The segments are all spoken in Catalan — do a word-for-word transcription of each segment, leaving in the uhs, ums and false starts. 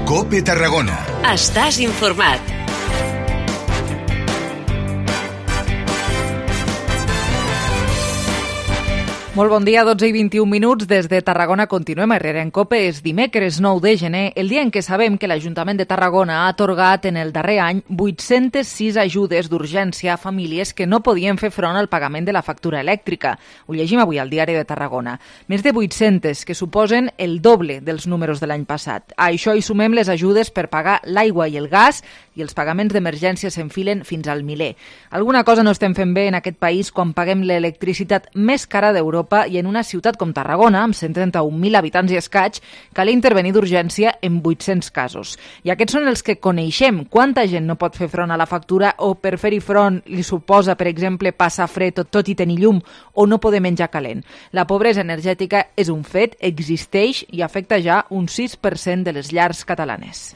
COPE Tarragona. Estàs informat. Molt bon dia, dotze i vint-i-un minuts. Des de Tarragona continuem a Herrera en COPE. És dimecres nou de gener, el dia en què sabem que l'Ajuntament de Tarragona ha atorgat en el darrer any vuit-centes sis ajudes d'urgència a famílies que no podien fer front al pagament de la factura elèctrica. Ho llegim avui al Diari de Tarragona. Més de vuit-centes, que suposen el doble dels números de l'any passat. A això hi sumem les ajudes per pagar l'aigua i el gas, i els pagaments d'emergència s'enfilen fins al miler. Alguna cosa no estem fent bé en aquest país quan paguem l'electricitat més cara d'Europa i en una ciutat com Tarragona, amb cent trenta-un mil habitants i escaig, cal intervenir d'urgència en vuit-cents casos. I aquests són els que coneixem. Quanta gent no pot fer front a la factura o per fer-hi front li suposa, per exemple, passar fred tot, tot i tenir llum o no poder menjar calent? La pobresa energètica és un fet, existeix i afecta ja un sis per cent de les llars catalanes.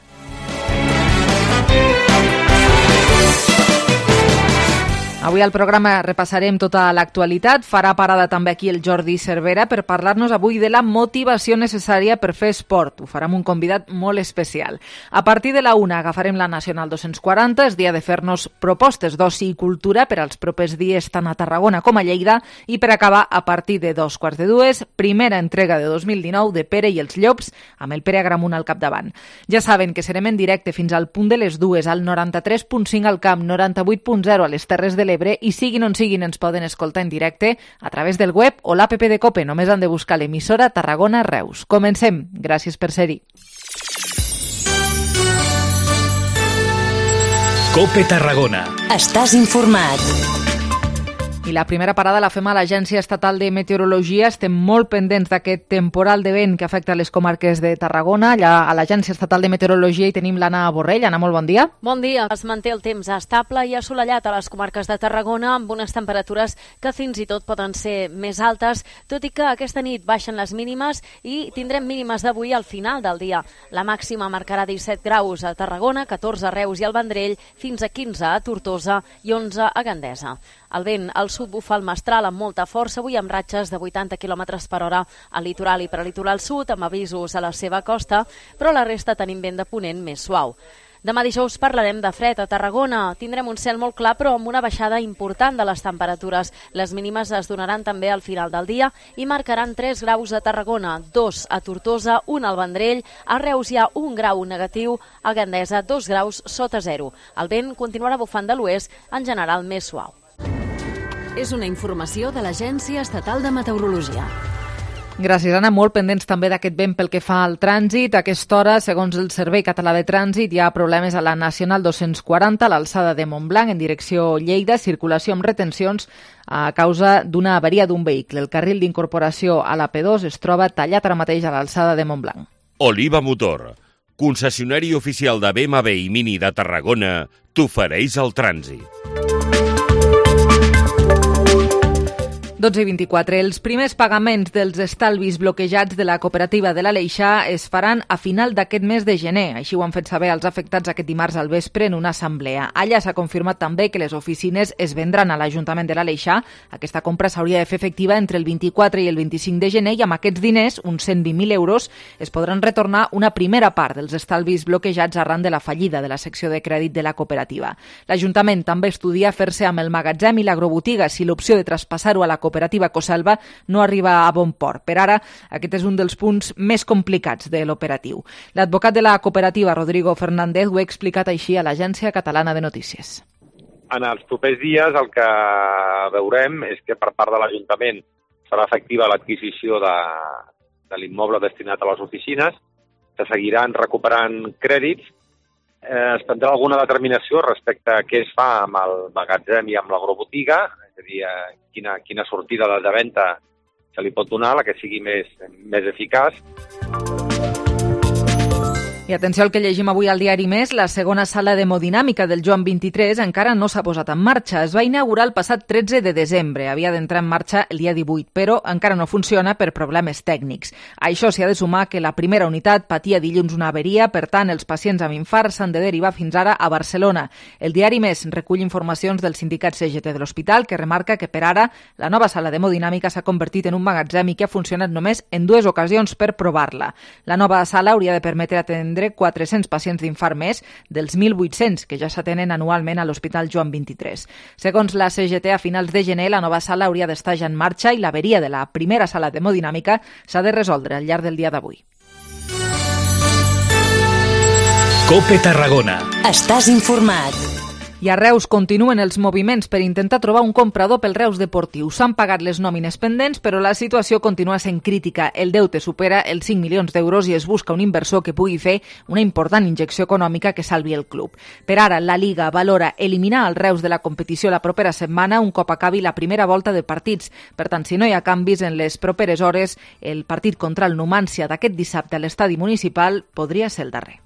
Avui al programa repassarem tota l'actualitat. Farà parada també aquí el Jordi Cervera per parlar-nos avui de la motivació necessària per fer esport. Ho farà amb un convidat molt especial. A partir de la una agafarem la Nacional dos-cents quaranta, és dia de fer-nos propostes d'oci i cultura per als propers dies tant a Tarragona com a Lleida, i per acabar, a partir de dos quarts de dues, primera entrega de dos mil dinou de Pere i els Llops, amb el Pere Agramunt al capdavant. Ja saben que serem en directe fins al punt de les dues, al noranta-tres punt cinc al Camp, noranta-vuit punt zero a les Terres de l'Ebre, i siguin on siguin ens poden escoltar en directe a través del web o l'app de COPE. Només han de buscar l'emissora Tarragona Reus. Comencem. Gràcies per ser-hi. COPE Tarragona. Estàs informat. I la primera parada la fem a l'Agència Estatal de Meteorologia. Estem molt pendents d'aquest temporal de vent que afecta les comarques de Tarragona. Allà a l'Agència Estatal de Meteorologia hi tenim l'Anna Borrell. Anna, molt bon dia. Bon dia. Es manté el temps estable i assolellat a les comarques de Tarragona amb unes temperatures que fins i tot poden ser més altes, tot i que aquesta nit baixen les mínimes i tindrem mínimes d'avui al final del dia. La màxima marcarà disset graus a Tarragona, catorze a Reus i al Vendrell, fins a quinze a Tortosa i onze a Gandesa. El vent al sud bufa el mestral amb molta força, avui amb ratxes de vuitanta quilòmetres per hora al litoral i prelitoral sud, amb avisos a la seva costa, però la resta tenim vent de ponent més suau. Demà dijous parlarem de fred a Tarragona. Tindrem un cel molt clar, però amb una baixada important de les temperatures. Les mínimes es donaran també al final del dia i marcaran tres graus a Tarragona, dos a Tortosa, un al Vendrell, a Reus hi ha un grau negatiu, a Gandesa dos graus sota zero. El vent continuarà bufant de l'oest, en general més suau. És una informació de l'Agència Estatal de Meteorologia. Gràcies, Anna. Molt pendents també d'aquest vent pel que fa al trànsit. A aquesta hora, segons el Servei Català de Trànsit, hi ha problemes a la Nacional dos-cents quaranta, a l'alçada de Montblanc, en direcció Lleida, circulació amb retencions a causa d'una avaria d'un vehicle. El carril d'incorporació a la P dos es troba tallat ara mateix a l'alçada de Montblanc. Oliva Motor, concessionari oficial de B M W i Mini de Tarragona, t'ofereix el trànsit. dotze i vint-i-quatre. Els primers pagaments dels estalvis bloquejats de la cooperativa de l'Aleixar es faran a final d'aquest mes de gener. Així ho han fet saber els afectats aquest dimarts al vespre en una assemblea. Allà s'ha confirmat també que les oficines es vendran a l'Ajuntament de l'Aleixar. Aquesta compra s'hauria de fer efectiva entre el vint-i-quatre i el vint-i-cinc de gener i amb aquests diners, uns cent vint mil euros, es podran retornar una primera part dels estalvis bloquejats arran de la fallida de la secció de crèdit de la cooperativa. L'Ajuntament també estudia fer-se amb el magatzem i l'agrobotiga si l'opció de traspassar-ho a la cooperativa cooperativa Coselva no arriba a bon port. Per ara, aquest és un dels punts més complicats de l'operatiu. L'advocat de la cooperativa, Rodrigo Fernández, ho ha explicat així a l'Agència Catalana de Notícies. En els propers dies el que veurem és que per part de l'Ajuntament serà efectiva l'adquisició de, de l'immoble destinat a les oficines, se seguiran recuperant crèdits, eh, es prendrà alguna determinació respecte a què es fa amb el magatzem i amb l'agrobotiga, és a dir, quina, quina sortida de venda se li pot donar, la que sigui més, més eficaç. I atenció al que llegim avui al diari Més, la segona sala d'hemodinàmica del Joan vint-i-tres encara no s'ha posat en marxa. Es va inaugurar el passat tretze de desembre, havia d'entrar en marxa el dia divuit, però encara no funciona per problemes tècnics. A això s'hi ha de sumar que la primera unitat patia dilluns una averia, per tant, els pacients amb infart s'han de derivar fins ara a Barcelona. El diari Més recull informacions del sindicat C G T de l'hospital, que remarca que per ara la nova sala d'hemodinàmica s'ha convertit en un magatzem i que ha funcionat només en dues ocasions per provar-la. La nova sala hauria de permetre atendre atendre quatre-cents pacients d'infart més dels mil vuit-cents que ja s'atenen anualment a l'Hospital Joan vint-i-tres. Segons la C G T, a finals de gener la nova sala hauria d'estar ja en marxa i l'averia de la primera sala d'hemodinàmica s'ha de resoldre al llarg del dia d'avui. COPE Tarragona. Estàs informat. I a Reus continuen els moviments per intentar trobar un comprador pel Reus Deportiu. S'han pagat les nòmines pendents, però la situació continua sent crítica. El deute supera els cinc milions d'euros i es busca un inversor que pugui fer una important injecció econòmica que salvi el club. Per ara, la Liga valora eliminar el Reus de la competició la propera setmana un cop acabi la primera volta de partits. Per tant, si no hi ha canvis en les properes hores, el partit contra el Numància d'aquest dissabte a l'estadi municipal podria ser el darrer.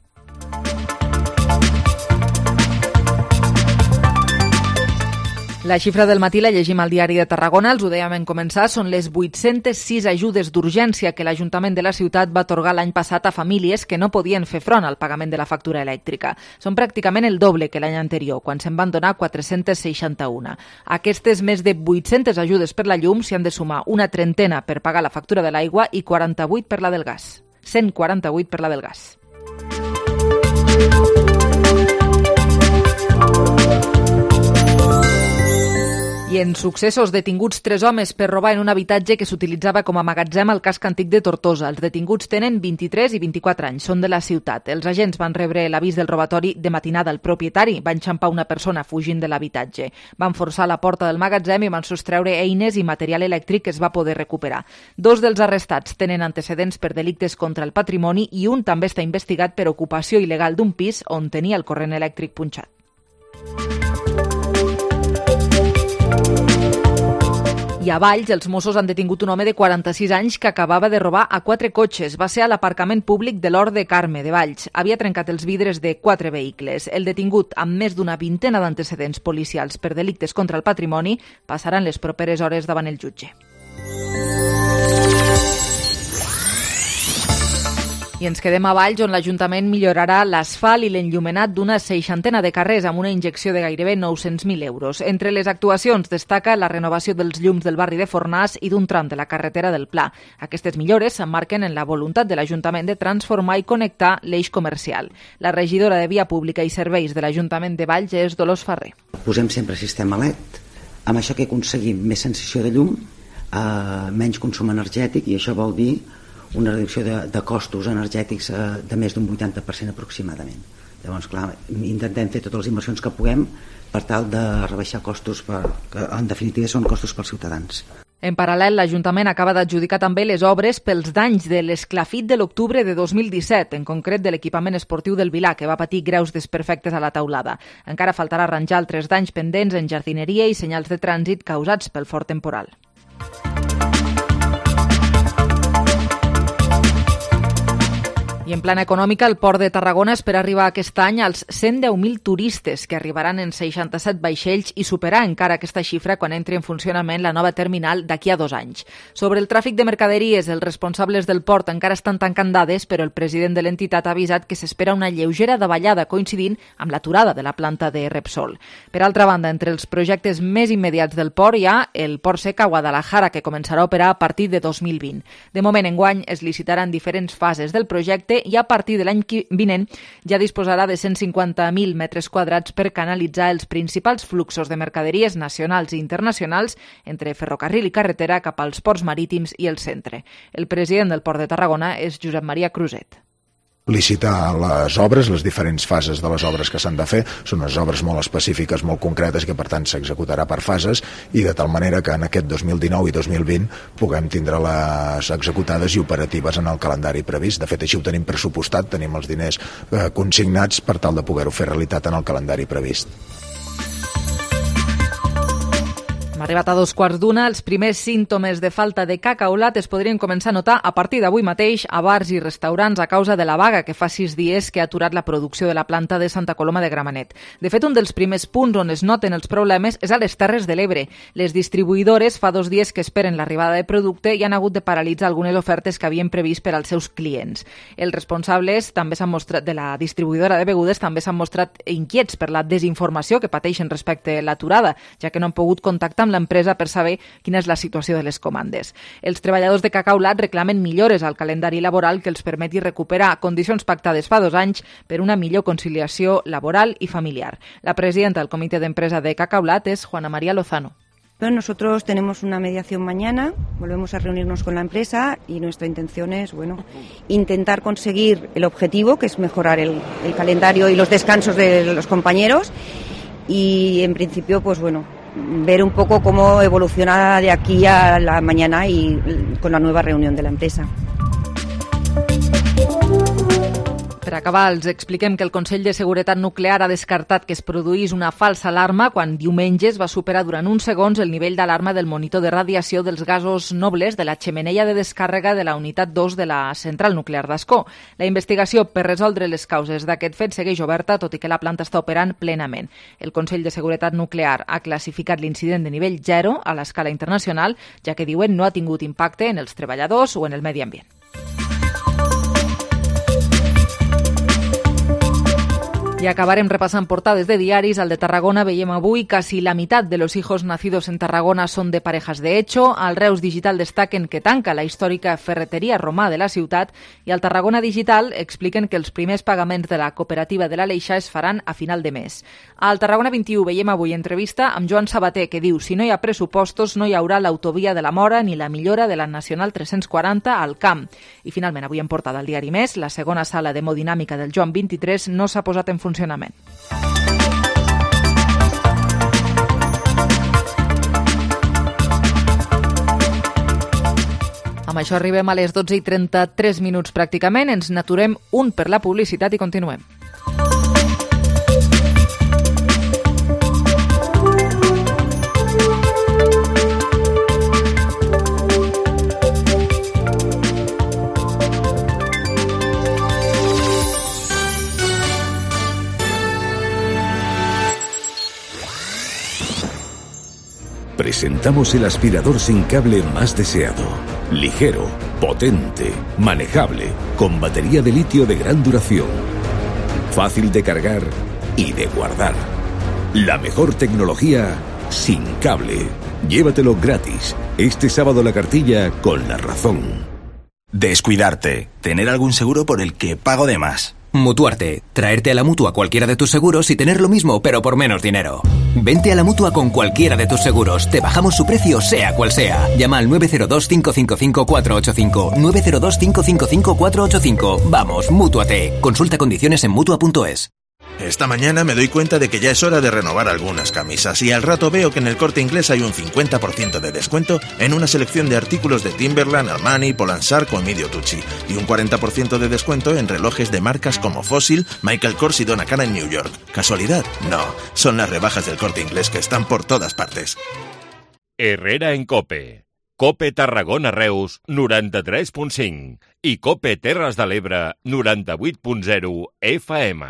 La xifra del matí la llegim al Diari de Tarragona, els ho dèiem en començar, són les vuit-centes sis ajudes d'urgència que l'Ajuntament de la ciutat va atorgar l'any passat a famílies que no podien fer front al pagament de la factura elèctrica. Són pràcticament el doble que l'any anterior, quan se'n van donar quatre-cents seixanta-un. A aquestes més de vuit-centes ajudes per la llum s'hi han de sumar una trentena per pagar la factura de l'aigua i quaranta-vuit per la del gas. cent quaranta-vuit per la del gas. I en successos, detinguts tres homes per robar en un habitatge que s'utilitzava com a magatzem al casc antic de Tortosa. Els detinguts tenen vint-i-tres i vint-i-quatre anys, són de la ciutat. Els agents van rebre l'avís del robatori de matinada al propietari, van enxampar una persona fugint de l'habitatge. Van forçar la porta del magatzem i van sostreure eines i material elèctric que es va poder recuperar. Dos dels arrestats tenen antecedents per delictes contra el patrimoni i un també està investigat per ocupació il·legal d'un pis on tenia el corrent elèctric punxat. I a Valls, els Mossos han detingut un home de quaranta-sis anys que acabava de robar a quatre cotxes. Va ser a l'aparcament públic de l'Hort de Carme, de Valls. Havia trencat els vidres de quatre vehicles. El detingut, amb més d'una vintena d'antecedents policials per delictes contra el patrimoni, passaran les properes hores davant el jutge. I ens quedem a Valls, on l'Ajuntament millorarà l'asfalt i l'enllumenat d'una seixantena de carrers amb una injecció de gairebé nou-cents mil euros. Entre les actuacions destaca la renovació dels llums del barri de Fornàs i d'un tram de la carretera del Pla. Aquestes millores s'emmarquen en la voluntat de l'Ajuntament de transformar i connectar l'eix comercial. La regidora de Via Pública i Serveis de l'Ajuntament de Valls és Dolors Ferrer. Posem sempre sistema L E D, amb això que aconseguim més sensació de llum, eh, menys consum energètic, i això vol dir una reducció de, de costos energètics eh, de més d'un vuitanta per cent aproximadament. Llavors, clar, intentem fer totes les inversions que puguem per tal de rebaixar costos, per, que en definitiva són costos pels ciutadans. En paral·lel, l'Ajuntament acaba d'adjudicar també les obres pels danys de l'esclafit de l'octubre de dos mil disset, en concret de l'equipament esportiu del Vilà, que va patir greus desperfectes a la teulada. Encara faltarà arranjar altres danys pendents en jardineria i senyals de trànsit causats pel fort temporal. I en plana econòmica, el Port de Tarragona espera arribar aquest any als cent deu mil turistes, que arribaran en seixanta-set vaixells i superar encara aquesta xifra quan entri en funcionament la nova terminal d'aquí a dos anys. Sobre el tràfic de mercaderies, els responsables del port encara estan tancant dades, però el president de l'entitat ha avisat que s'espera una lleugera davallada coincidint amb l'aturada de la planta de Repsol. Per altra banda, entre els projectes més immediats del port hi ha el Port Sec a Guadalajara, que començarà a operar a partir de dos mil vint. De moment, enguany, es licitaran diferents fases del projecte i a partir de l'any vinent ja disposarà de cent cinquanta mil metres quadrats per canalitzar els principals fluxos de mercaderies nacionals i internacionals entre ferrocarril i carretera cap als ports marítims i el centre. El president del Port de Tarragona és Josep Maria Cruzet. Licitar les obres, les diferents fases de les obres que s'han de fer, són unes obres molt específiques, molt concretes, que per tant s'executarà per fases, i de tal manera que en aquest dos mil dinou i dos mil vint puguem tindre-les executades i operatives en el calendari previst. De fet, així ho tenim pressupostat, tenim els diners eh, consignats per tal de poder-ho fer realitat en el calendari previst. Hem arribat a dos quarts d'una. Els primers símptomes de falta de cacaulat es podrien començar a notar a partir d'avui mateix a bars i restaurants a causa de la vaga que fa sis dies que ha aturat la producció de la planta de Santa Coloma de Gramenet. De fet, un dels primers punts on es noten els problemes és a les Terres de l'Ebre. Les distribuïdores fa dos dies que esperen l'arribada de producte i han hagut de paralitzar algunes ofertes que havien previst per als seus clients. Els responsables també s'han mostrat de la distribuïdora de begudes també s'han mostrat inquiets per la desinformació que pateixen respecte a l'aturada, ja que no han pogut contactar amb l'empresa per saber quina és la situació de les comandes. Els treballadors de Cacaulat reclamen millores al calendari laboral que els permeti recuperar condicions pactades fa dos anys per una millor conciliació laboral y familiar. La presidenta del Comité de Empresa de Cacaulat es Juana María Lozano. Nosotros tenemos una mediación mañana, volvemos a reunirnos con la empresa y nuestra intención es, bueno, intentar conseguir el objetivo, que es mejorar el, el calendario y los descansos de los compañeros y, en principio, pues bueno, ver un poco cómo evoluciona de aquí a la mañana y con la nueva reunión de la empresa. Per acabar, els expliquem que el Consell de Seguretat Nuclear ha descartat que es produís una falsa alarma quan diumenge es va superar durant uns segons el nivell d'alarma del monitor de radiació dels gasos nobles de la xemeneia de descàrrega de la unitat dos de la central nuclear d'Ascó. La investigació per resoldre les causes d'aquest fet segueix oberta, tot i que la planta està operant plenament. El Consell de Seguretat Nuclear ha classificat l'incident de nivell zero a l'escala internacional, ja que diuen no ha tingut impacte en els treballadors o en el medi ambient. Y acabarem repassant portades de diaris. Al de Tarragona veiem avui casi la mitad de los hijos nacidos en Tarragona son de parejas de hecho. Al Reus Digital destaquen que tanca la històrica ferreteria romà de la ciutat i al Tarragona Digital expliquen que els primers pagaments de la cooperativa de l'Aleixar es faran a final de mes. Al Tarragona vint-i-u veiem avui entrevista amb Joan Sabater, que diu: si no hi ha pressupostos no hi haurà l'autovia de la Mora ni la millora de la Nacional tres-cents quaranta al camp. I finalment avui en portada al diari Més, la segona sala d'hemodinàmica del Joan vint-i-tres no s'ha posat en funcionament. Amb això arribem a les dotze i trenta-tres minuts pràcticament. Ens n'aturem un per la publicitat i continuem. Presentamos el aspirador sin cable más deseado. Ligero, potente, manejable, con batería de litio de gran duración. Fácil de cargar y de guardar. La mejor tecnología sin cable. Llévatelo gratis. Este sábado la cartilla con La Razón. Descuidarte. Tener algún seguro por el que pago de más. Mutuarte. Traerte a la Mutua cualquiera de tus seguros y tener lo mismo, pero por menos dinero. Vente a la Mutua con cualquiera de tus seguros. Te bajamos su precio, sea cual sea. Llama al nueve cero dos, cinco cinco cinco, cuatro ocho cinco. nueve cero dos, cinco cinco cinco, cuatro ocho cinco. Vamos, Mútuate. Consulta condiciones en Mutua punto es. Esta mañana me doy cuenta de que ya es hora de renovar algunas camisas y al rato veo que en el Corte Inglés hay un cincuenta por ciento de descuento en una selección de artículos de Timberland, Armani, Polansar con Emilio Tucci y un cuarenta por ciento de descuento en relojes de marcas como Fossil, Michael Kors y Donna Karan en New York. ¿Casualidad? No, son las rebajas del Corte Inglés que están por todas partes. Herrera en COPE. COPE Tarragona Reus noranta-tres punt cinc i COPE Terres de l'Ebre noranta-vuit punt zero F M.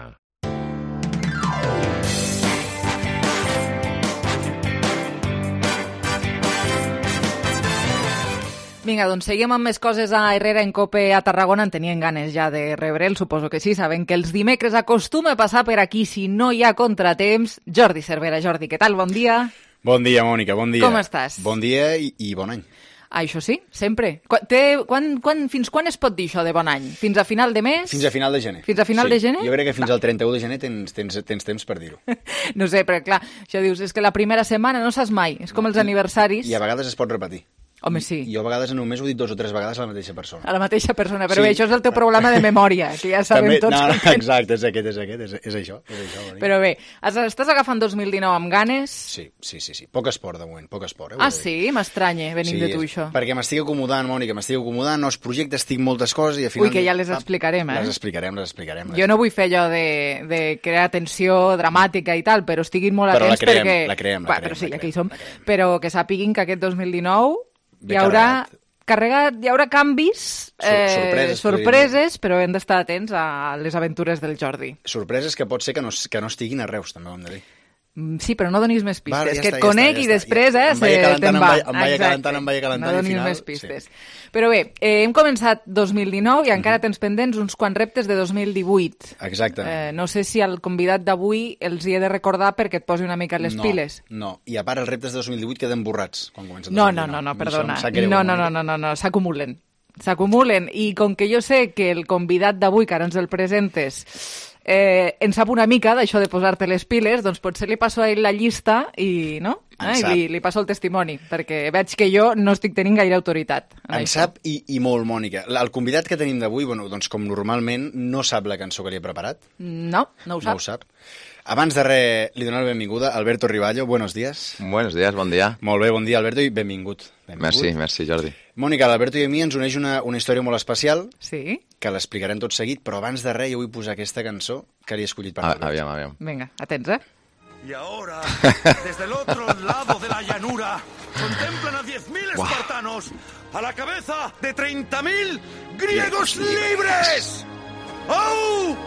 Vinga, doncs seguim amb més coses a Herrera en COPE a Tarragona. En tenien ganes ja de rebre'l, suposo que sí. Saben que els dimecres acostuma a passar per aquí si no hi ha contratemps. Jordi Cervera. Jordi, què tal? Bon dia. Bon dia, Mònica, bon dia. Com estàs? Bon dia i, i bon any. Ah, això sí, sempre. Quan, té, quan, quan, fins quan es pot dir això de bon any? Fins a final de mes? Fins a final de gener. Fins a final sí. de gener? Jo crec que fins Va. al trenta-u de gener tens, tens, tens temps per dir-ho. No sé, però clar, això dius, és que la primera setmana no saps mai, és com els aniversaris. I a vegades es pot repetir. Home, sí. Jo a vegades en un mes ho he dit dos o tres vegades a la mateixa persona. A la mateixa persona, però sí. bé, això és el teu problema de memòria, que ja sabem També, tots. No, no, que exacte, és aquest, és aquest, és, és això. És això però bé, estàs agafant dos mil dinou amb ganes? Sí, sí, sí, sí. Poc esport de moment, poc esport. Eh, ah, sí? M'estranya, venint sí, de tu, és, això. Perquè m'estic acomodant, Mònica, m'estic acomodant, no els projectes, tinc moltes coses i al final... Ui, que ja les explicarem, eh? Les explicarem, les explicarem. Les jo no vull fer allò de, de crear tensió dramàtica i tal, però estiguin molt però atents la creem, perquè... la creem, la Va, creem. Però sí, la aquí creem, som. Però que sàpiguin que aquest dos mil dinou Bé hi haurà... carregat. Carregat, hi haurà canvis, eh, sorpreses, sorpreses però hem d'estar atents a les aventures del Jordi. Sorpreses que pot ser que no, que no estiguin a Reus, també ho hem de dir. Sí, però no donis més pistes, Vale, ja que està, et ja conec està, ja i està. després eh, Em vaig calentant, te'n em va. vaig- em vaig Exacte. calentant, em vaig calentant no i al donis final- més pistes. Però bé, eh, hem començat dos mil dinou i encara tens pendents uns quants reptes de dos mil divuit. Exacte. Eh, no sé si al convidat d'avui els hi he de recordar perquè et posi una mica les no, piles. No, i a part els reptes de dos mil divuit queden borrats quan comença el No, dos mil no, dinou. no, no, Això perdona. em sap greu, No, una no, no, mica. no, no, no, s'acumulen. S'acumulen. I com que jo sé que el convidat d'avui, que ara ens el presentes, eh, en sap una mica d'això de posar-te les piles, doncs potser li passo a ell la llista i, no? En Eh? I sap. li, li passo el testimoni, perquè veig que jo no estic tenint gaire autoritat. en En això. sap i, i molt, Mònica. El convidat que tenim d'avui, bueno, doncs com normalment, no sap la cançó que li he preparat. No, no ho sap. No ho sap. Abans de res, li dono la benvinguda a Alberto Riballo. Buenos días. Buenos días, bon dia. Molt bé, bon dia, Alberto, i benvingut. benvingut. Merci, merci, Jordi. Mònica, l'Alberto i a mi ens uneix una, una història molt especial, Sí? que l'explicarem tot seguit, però abans de res jo vull posar aquesta cançó que li he escollit per A, l'Alberto. aviam, aviam. Vinga, atents, eh? Y ahora, desde el otro lado de la llanura, contemplan a diez mil espartanos a la cabeza de treinta mil griegos libres. ¡Au!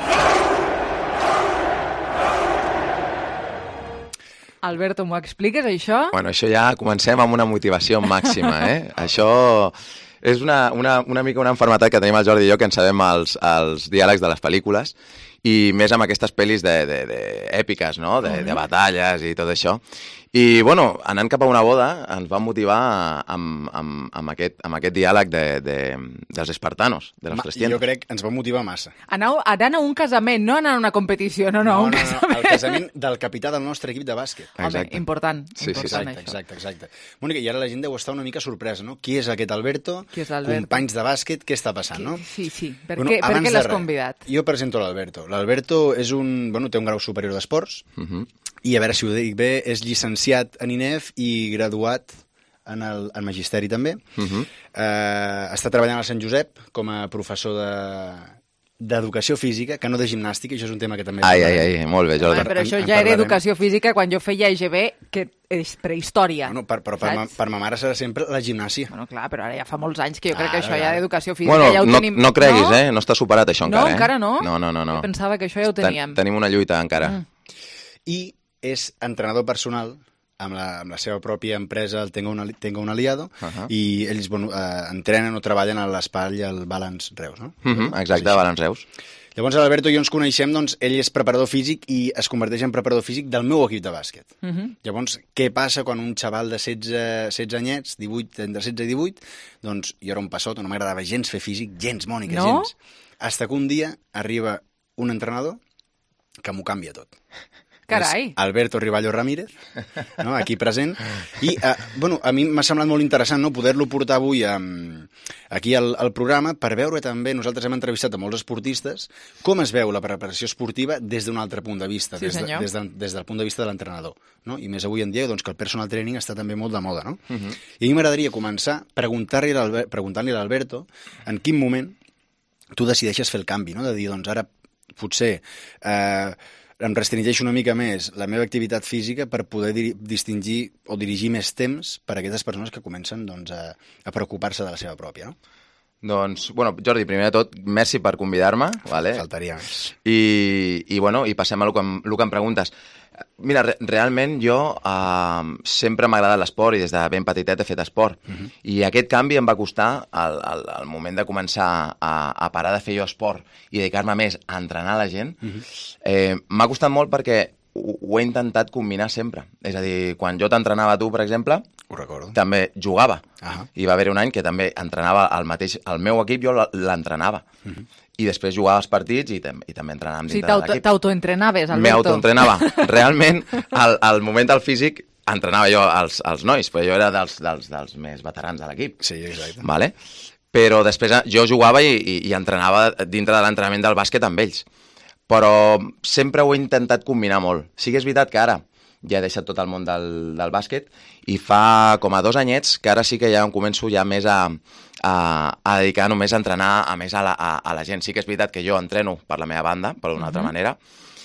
Alberto, m'ho expliques, això? Bueno, això ja comencem amb una motivació màxima, eh? Això és una, una, una mica una enfermetat que tenim el Jordi i jo, que en sabem els, els diàlegs de les pel·lícules, i més amb aquestes pel·lis de, de, de èpiques, no? De, de batalles i tot això. I, bueno, anant cap a una boda, ens van motivar amb, amb, amb, aquest, amb aquest diàleg de, de, dels espartanos, de los Ma, trescientos. jo crec que ens va motivar massa. Anau, anant a un casament, no anar a una competició, no, no, No, un no, no, casament. el casament del capità del nostre equip de bàsquet. Home, important, Sí, sí, important Exacte, això. exacte, exacte. Mònica, i ara la gent deu estar una mica sorpresa, no? Qui és aquest Alberto? Qui és l'Alberto? Companys de bàsquet, què està passant, no? Sí, sí. Per Bueno, què, per abans què de l'has res, convidat? Jo presento l'Alberto. L'Alberto és un, bueno, té un grau superior d'esports, Uh -huh. i a veure si ho dic bé, és llicenciat en I N E F i graduat en, el, en Magisteri també. Uh -huh. Eh, està treballant a Sant Josep com a professor de d'educació física, que no de gimnàstica, i això és un tema que també... Ai, ai, ai, molt bé, Jordi. Home, però això en- en ja era parlarem. educació física quan jo feia E G B, que és prehistòria. Bueno, per, però per, ma, saps? per ma mare serà sempre la gimnàsia. Bueno, clar, però ara ja fa molts anys que jo crec Ah, que això clar. ja d'educació física Bueno, ja ho no, tenim. no creguis, no? eh? No està superat això No, encara, eh? encara no? No, no, no. no. Jo pensava que això ja ho Ten- teníem. Tenim una lluita encara. Mm. I és entrenador personal amb la, amb la seva pròpia empresa, el Tengo, una, Tengo un Aliado, Uh -huh. i ells bueno, eh, entrenen o treballen a l'Espall i al Balance Reus, no? Uh -huh, exacte, Balance Reus. Llavors, l'Alberto i jo ens coneixem, doncs, ell és preparador físic i es converteix en preparador físic del meu equip de bàsquet. Uh -huh. Llavors, què passa quan un xaval de setze, setze anyets, divuit, entre setze i divuit, doncs jo era un passot, no m'agradava gens fer físic, gens, Mònica, No? gens. Hasta que un dia arriba un entrenador que m'ho canvia tot. Carai. És Alberto Riballo Ramírez, no? Aquí present. I, eh, bueno, a mi m'ha semblat molt interessant, no?, poder-lo portar avui a, aquí al, al programa per veure també, nosaltres hem entrevistat a molts esportistes, com es veu la preparació esportiva des d'un altre punt de vista, Sí, des, de, senyor. des, de, des del punt de vista de l'entrenador. No? I més avui en dia, doncs, que el personal training està també molt de moda. No? Uh -huh. I a mi m'agradaria començar preguntant-li a l'Alber- preguntant-li a l'Alberto en quin moment tu decideixes fer el canvi, no? De dir, doncs ara potser eh, em restringeixo una mica més la meva activitat física per poder dir, distingir o dirigir més temps per a aquestes persones que comencen doncs, a, a preocupar-se de la seva pròpia, no? Doncs, bueno, Jordi, primer de tot, merci per convidar-me, vale? Faltaria més. I, i, bueno, i passem a lo que, em- lo que em preguntes. Mira, re realment jo uh, sempre m'ha agradat l'esport i des de ben petitet he fet esport. Uh -huh. I aquest canvi em va costar al, al, al moment de començar a, a parar de fer jo esport i dedicar-me més a entrenar la gent. Uh -huh. eh, m'ha costat molt perquè ho, ho he intentat combinar sempre. És a dir, quan jo t'entrenava a tu, per exemple, ho recordo, també jugava. Uh -huh. I va haver un any que també entrenava el mateix... El meu equip jo l'entrenava. Uh -huh. I després jugava als partits i, tam i també entrenàvem Sí, dintre de l'equip. t'autoentrenaves, Alberto. Me autoentrenava. Realment, al, al moment del físic, entrenava jo als, als nois, però jo era dels, dels, dels més veterans de l'equip. Sí, exacte. Vale? Però després jo jugava i, i, i entrenava dintre de l'entrenament del bàsquet amb ells. Però sempre ho he intentat combinar molt. Sí que és veritat que ara ja he deixat tot el món del, del bàsquet i fa com a dos anyets que ara sí que ja em començo ja més a, a, a dedicar només a entrenar a més a la, a, a la gent. Sí que és veritat que jo entreno per la meva banda, per d'una uh -huh. altra manera,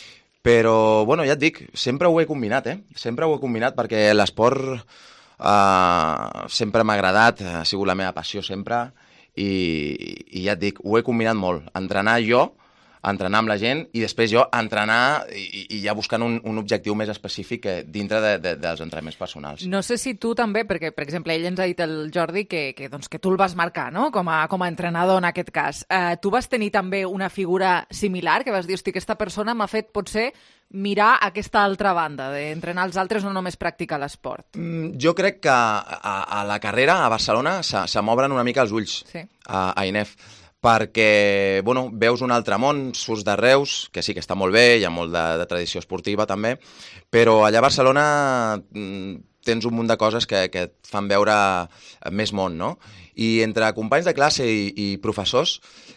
però, bueno, ja et dic, sempre ho he combinat, eh? Sempre ho he combinat perquè l'esport uh, sempre m'ha agradat, ha sigut la meva passió sempre i, i ja et dic, ho he combinat molt. Entrenar jo entrenar amb la gent i després jo entrenar i, i ja buscant un, un objectiu més específic dintre de, de, dels entrenaments personals. No sé si tu també, perquè, per exemple, ell ens ha dit, el Jordi, que, que, doncs, que tu el vas marcar, no?, com a, com a entrenador en aquest cas. Eh, tu vas tenir també una figura similar, que vas dir, hosti, aquesta persona m'ha fet, potser, mirar aquesta altra banda, d'entrenar els altres, no només practicar l'esport. Mm, jo crec que a, a la carrera, a Barcelona, se, se m'obren una mica els ulls, sí. a, a I N E F, perquè, bueno, veus un altre món, surts de Reus, que sí que està molt bé, hi ha molt de, de tradició esportiva també, però allà a Barcelona mm, tens un munt de coses que, que et fan veure més món, no? I entre companys de classe i, i professors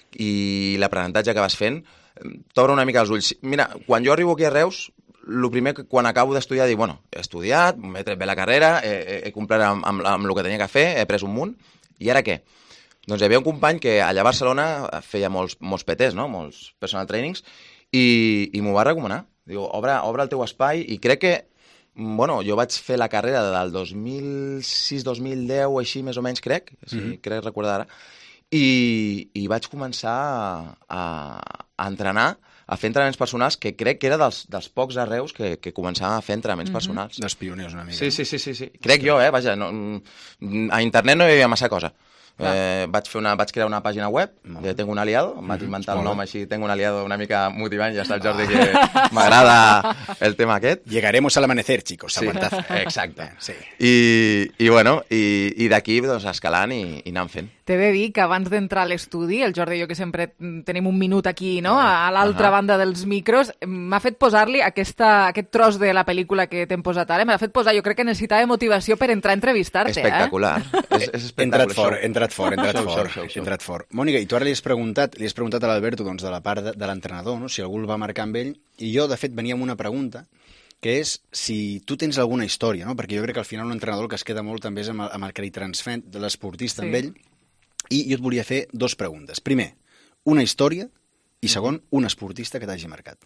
i l'aprenentatge que vas fent, t'obre una mica els ulls. Mira, quan jo arribo aquí a Reus, el primer que quan acabo d'estudiar dic, bueno, he estudiat, m'he tret bé la carrera, he, he complert amb, amb, amb el que tenia que fer, he pres un munt, i ara què? Doncs hi havia un company que allà a Barcelona feia molts, molts P Ts, no? Molts personal trainings, i, i m'ho va recomanar. Diu, obre, obre el teu espai, i crec que, bueno, jo vaig fer la carrera del dos mil sis dos mil deu, així més o menys, crec, sí, mm-hmm. crec recordar ara, i, i vaig començar a, a entrenar, a fer entrenaments personals, que crec que era dels, dels pocs a Reus que, que començava a fer entrenaments mm-hmm. personals. Dels pioners una mica. Sí, sí, sí, sí, sí. Crec jo, eh, vaja, no, a internet no hi havia massa cosa. Eh, vaig, fer una, vaig crear una pàgina web de Tengo un aliado, em vaig inventar el nom així, Tengo un aliado una mica motivant, ja està el Jordi que m'agrada el tema aquest. Llegaremos al amanecer, chicos, sí, aguantad. Exacte. Sí. I, i bueno, i, i d'aquí doncs, escalant i, i anant fent. T'he de dir que abans d'entrar a l'estudi, el Jordi i jo que sempre tenim un minut aquí, no?, a l'altra uh -huh. banda dels micros, m'ha fet posar-li aquesta, aquest tros de la pel·lícula que t'hem posat ara, m'ha fet posar, jo crec que necessitava motivació per entrar a entrevistar-te. Espectacular. Eh? és, és espectacular. Entrat fort, entrat fort, entrat fort. Show, show, show. Entrat fort. Mònica, i tu ara li has preguntat, li has preguntat a l'Alberto, doncs, de la part de, de l'entrenador, no?, si algú el va marcar amb ell, i jo, de fet, venia amb una pregunta, que és si tu tens alguna història, no?, perquè jo crec que al final un entrenador el que es queda molt també és amb el, amb el que li transmet de l'esportista sí. amb ell, i jo et volia fer dos preguntes. Primer, una història, i segon, un esportista que t'hagi marcat.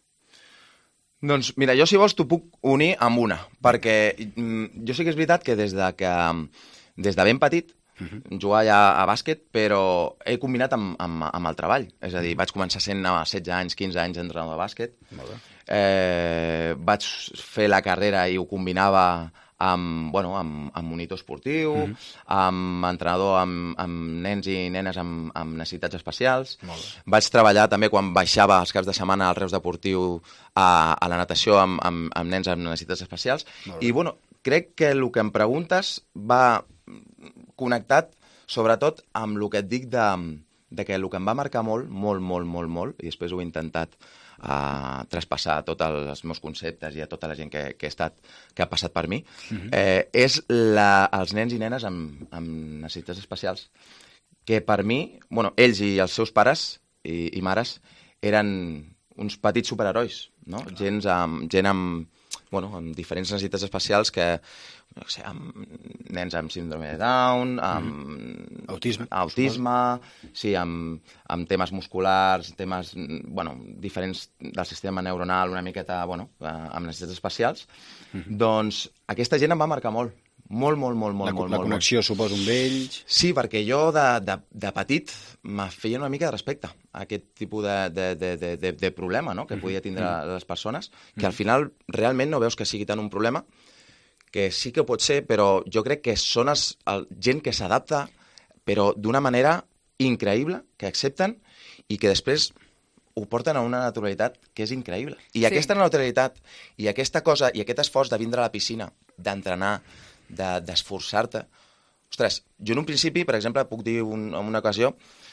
Doncs mira, jo si vols t'ho puc unir amb una, perquè jo sí que és veritat que des de, que, des de ben petit uh-huh. jugar ja a bàsquet, però he combinat amb, amb, amb el treball. És a dir, vaig començar sent a setze anys, quinze anys entrenador de bàsquet. Molt bé. Eh, vaig fer la carrera i ho combinava amb, bueno, amb, amb monitor esportiu, mm-hmm. amb entrenador amb, amb nens i nenes amb, amb necessitats especials. Vaig treballar també quan baixava els caps de setmana al Reus Deportiu a, a la natació amb, amb, amb nens amb necessitats especials. I bueno, crec que el que em preguntes va connectat sobretot amb el que et dic de, de que el que em va marcar molt, molt, molt, molt, molt, i després ho he intentat a traspassar tots els meus conceptes i a tota la gent que, que, he estat, que ha passat per mi, uh-huh. eh, és la, els nens i nenes amb, amb necessitats especials, que per mi, bueno, ells i els seus pares i, i mares eren uns petits superherois, no? Gent amb, gent amb, bueno, amb diferents necessitats especials que, no sé, amb nens amb síndrome de Down, amb mm. autisme, autisme sí, amb, amb temes musculars, temes, bueno, diferents del sistema neuronal, una miqueta, bueno, amb necessitats especials, mm-hmm. doncs aquesta gent em va marcar molt. Molt, molt, molt, molt. La, molt, la molt, connexió, molt. suposo, amb ells... Sí, perquè jo de, de, de petit me feia una mica de respecte a aquest tipus de, de, de, de, de problema, no?, que podia tindre mm-hmm. les persones, que al final realment no veus que sigui tant un problema, que sí que pot ser, però jo crec que són els, el, gent que s'adapta, però d'una manera increïble, que accepten i que després ho porten a una naturalitat que és increïble. I sí. aquesta naturalitat i aquesta cosa i aquest esforç de vindre a la piscina, d'entrenar, de, d'esforçar-te... Ostres, jo en un principi, per exemple, puc dir un, en una ocasió,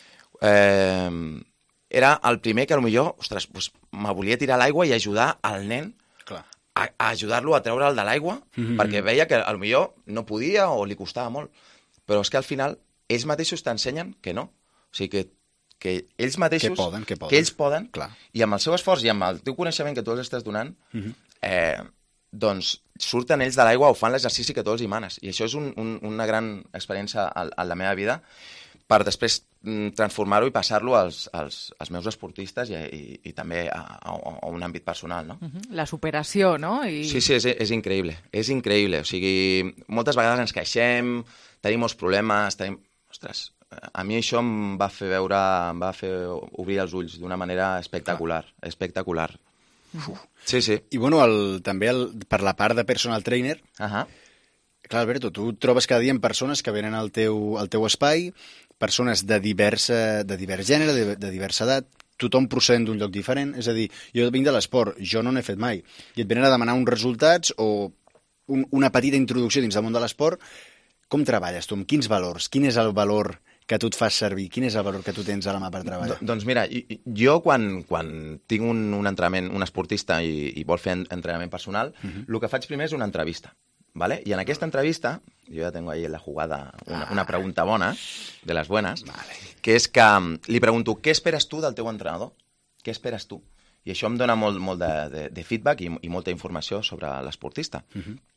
eh, era el primer que potser, ostres, pues, me volia tirar a l'aigua i ajudar al nen Clar. a, a ajudar-lo a treure'l de l'aigua, mm-hmm. perquè veia que potser no podia o li costava molt. Però és que al final ells mateixos t'ensenyen que no. O sigui, que, que ells mateixos... Que poden, que poden. Que ells poden, Clar. I amb el seu esforç i amb el teu coneixement que tu els estàs donant, mm-hmm. eh, doncs surten ells de l'aigua o fan l'exercici que tu els hi manes. I això és un, un, una gran experiència a, a la meva vida per després transformar-ho i passar-lo als, als, als meus esportistes i, i, i també a, a, a un àmbit personal, no? Uh-huh. La superació, no? I... Sí, sí, és, és increïble, és increïble. O sigui, moltes vegades ens queixem, tenim molts problemes, tenim... Ostres, a mi això em va fer veure, em va fer obrir els ulls d'una manera espectacular, ah. espectacular. Uf. Sí, sí. I bueno, el, també el, per la part de personal trainer, uh -huh. clar, Alberto, tu trobes cada dia en persones que venen al teu, al teu espai, persones de, diversa, de divers gènere, de, de diversa edat, tothom procedent d'un lloc diferent, és a dir, jo vinc de l'esport, jo no n'he fet mai, i et venen a demanar uns resultats o un, una petita introducció dins del món de l'esport. Com treballes tu? Amb quins valors? Quin és el valor que tu et fas servir? Quin és el valor que tu tens a la mà per treballar? Do, doncs mira, jo quan, quan tinc un, un entrenament, un esportista i, i vol fer entrenament personal, uh -huh. el que faig primer és una entrevista. ¿Vale? Y en aquesta entrevista, yo ya tengo ahí en la jugada una, una pregunta bona, de las buenas, vale. que és que li pregunto, què esperes tu del teu entrenador? Què esperes tu? I això em dona molt, molt de, de, de feedback i, i molta informació sobre l'esportista. Uh -huh.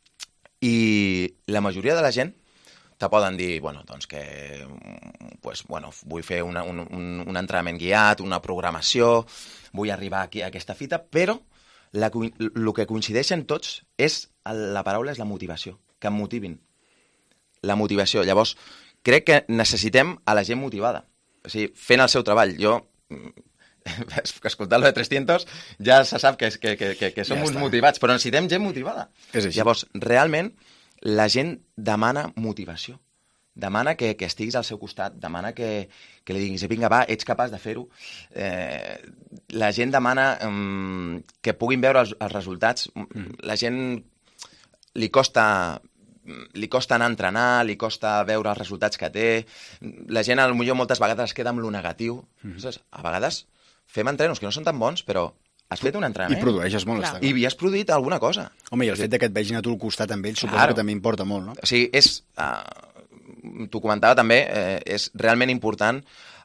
I la majoria de la gent te poden dir, bueno, doncs que pues, bueno, vull fer una, un, un, un entrenament guiat, una programació, vull arribar aquí a aquesta fita, però la, el que coincideixen tots és, la paraula és la motivació, que em motivin. La motivació. Llavors, crec que necessitem a la gent motivada. O sigui, fent el seu treball. Jo, escoltant-lo de trescientos, ja se sap que, que, que, que, que som ja uns està. motivats, però necessitem gent motivada. És així. Llavors, realment, la gent demana motivació. Demana que, que estiguis al seu costat, demana que, que li diguis, vinga, va, ets capaç de fer-ho. Eh, la gent demana um, que puguin veure els, els resultats. Mm. La gent li costa, li costa anar a entrenar, li costa veure els resultats que té. La gent, potser moltes vegades es queda amb lo negatiu. Mm. Saps? A vegades fem entrenos que no són tan bons, però has fet un entrenament. I produeixes molt. Clar. I has produït alguna cosa. Home, i el fet de que et vegin a tu al costat amb ells, suposo claro. que també importa molt, no? O sigui, és... Uh, t'ho comentava també, eh, és realment important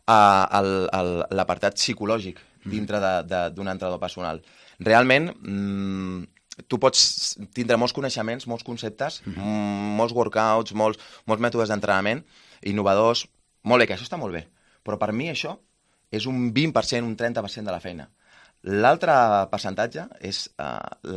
uh, l'apartat psicològic dintre d'un entrenador personal. Realment, mm, tu pots tindre molts coneixements, molts conceptes, mm -hmm. molts workouts, molts, molts mètodes d'entrenament innovadors. Molt bé, que això està molt bé. Però per mi això és un vint per cent, un trenta per cent de la feina. L'altre percentatge és uh,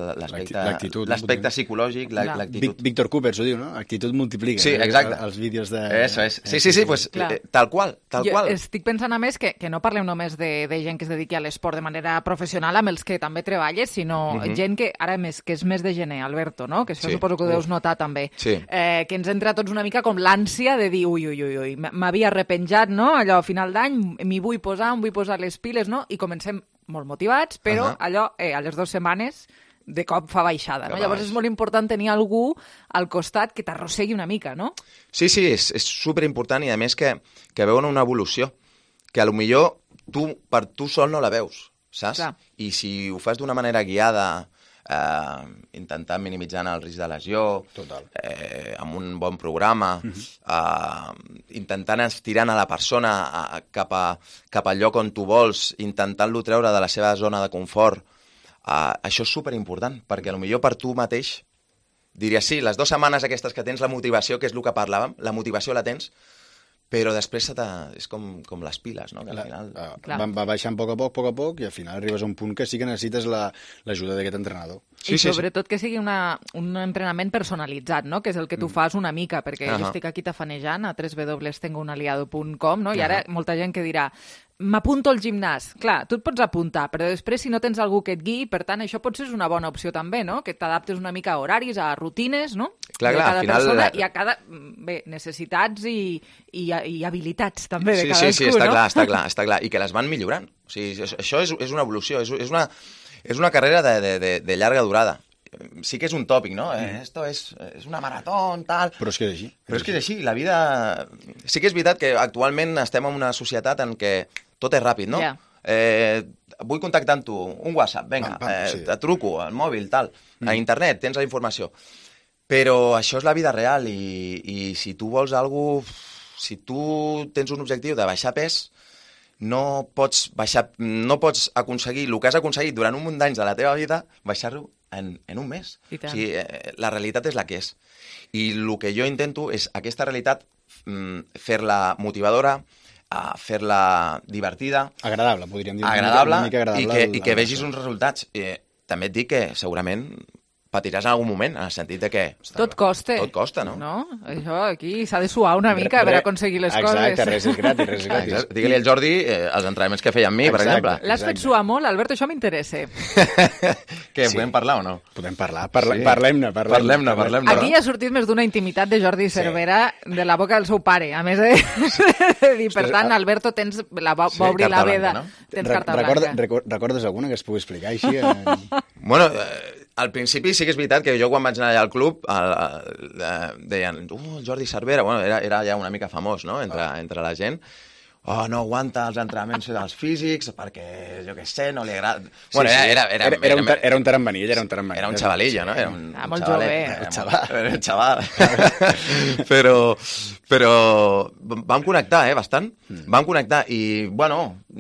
l'aspecte psicològic, l'actitud. Víctor Cooper s'ho diu, no? Actitud multiplica. Sí, exacte. Eh? Els vídeos de... Eso es. Sí, sí, sí, pues, eh, tal qual, tal jo qual. Estic pensant, a més, que, que no parlem només de, de gent que es dediqui a l'esport de manera professional, amb els que també treballes, sinó uh -huh. gent que, ara més, que és més de gener, Alberto, no? Que això sí. suposo que ho deus notar també. Sí. Eh, que ens entra a tots una mica com l'ànsia de dir, ui, ui, ui, ui, m'havia repenjat, no? Allò, a final d'any, m'hi vull posar, em vull posar les piles, no? I comencem molt motivats, però uh -huh. allò, eh, a les dues setmanes, de cop fa baixada, no? Llavors és molt important tenir algú al costat que t'arrossegui una mica, no? Sí, sí, és, és superimportant i a més que, que veuen una evolució, que a lo millor tu, per tu sol no la veus, saps? Clar. I si ho fas d'una manera guiada, eh, intentant minimitzar el risc de lesió, eh, amb un bon programa, uh -huh. eh, intentant estirant a la persona a, cap, a, cap al lloc on tu vols, intentant-lo treure de la seva zona de confort, eh, això és superimportant, perquè potser per tu mateix diries, sí, les dues setmanes aquestes que tens la motivació, que és el que parlàvem, la motivació la tens, però després és com, com les piles, no? Que al final... La, va, va baixant a poc a poc, a poc a poc, i al final arribes a un punt que sí que necessites l'ajuda la, d'aquest entrenador. Sí, I sí, sobretot sí. que sigui una, un entrenament personalitzat, no? Que és el que tu fas una mica, perquè uh -huh. jo estic aquí tafanejant a w w w punt tengo un aliado punt com, no? I ara uh -huh. molta gent que dirà, m'apunto al gimnàs. Clar, tu et pots apuntar, però després si no tens algú que et guiï, per tant, això potser és una bona opció també, no? Que t'adaptes una mica a horaris, a rutines, no? Clar, de clar, cada al final... persona i a cada, bé, necessitats i, i, i habilitats també de sí, cadascú, sí, sí, està no? clar, està clar, està clar, i que les van millorant. O sigui, això és, és una evolució, és, és, una, és una carrera de, de, de, de llarga durada. Sí que és un tòpic, no? Eh, esto és, és una marató, tal... Però és que és així. Però és que és així, la vida... Sí que és veritat que actualment estem en una societat en què tot és ràpid, no? Yeah. Eh, vull contactar amb tu, un WhatsApp, vinga, eh, sí. et truco, al mòbil, tal, mm. a internet, tens la informació. Però això és la vida real i, i si tu vols alguna cosa, si tu tens un objectiu de baixar pes, no pots baixar, no pots aconseguir el que has aconseguit durant un munt d'anys de la teva vida, baixar-lo en, en un mes. O sigui, eh, la realitat és la que és. I el que jo intento és aquesta realitat mm, fer-la motivadora, a fer-la divertida. Agradable, podríem dir. Agradable, una mica agradable i que, i que vegis uns resultats. Eh, també et dic que segurament patiràs en algun moment, en el sentit de que... Tot costa. Tot costa, no? No? Això aquí s'ha de suar una mica per aconseguir les coses. Exacte, res és gratis, res és gratis. Digue-li al Jordi eh, els entrenaments que feia amb mi, per exemple. L'has fet suar molt, Alberto, això m'interessa. Què, podem parlar o no? Podem parlar, parlem-ne. Parlem-ne, parlem-ne. Aquí ha sortit més d'una intimitat de Jordi Cervera de la boca del seu pare, a més de dir, per tant, Alberto, tens la va obrir la veda, tens carta blanca. Recordes alguna que es pugui explicar així? Bueno, al principi sí que és veritat que jo quan vaig anar allà al club el, el, el, deien, uh, Jordi Cervera, bueno, era, era ja una mica famós, no?, entre, entre la gent. Oh, no aguanta els entrenaments dels físics perquè, jo què sé, no li agrada... Sí, bueno, era, era, era, era, era, un, era un tarambanillo, era un tarambanillo. Era un xavalillo, no? Era un, ah, molt jove. Era un xaval. Era un xaval. però, però vam connectar, eh, bastant. Vam connectar i, bueno,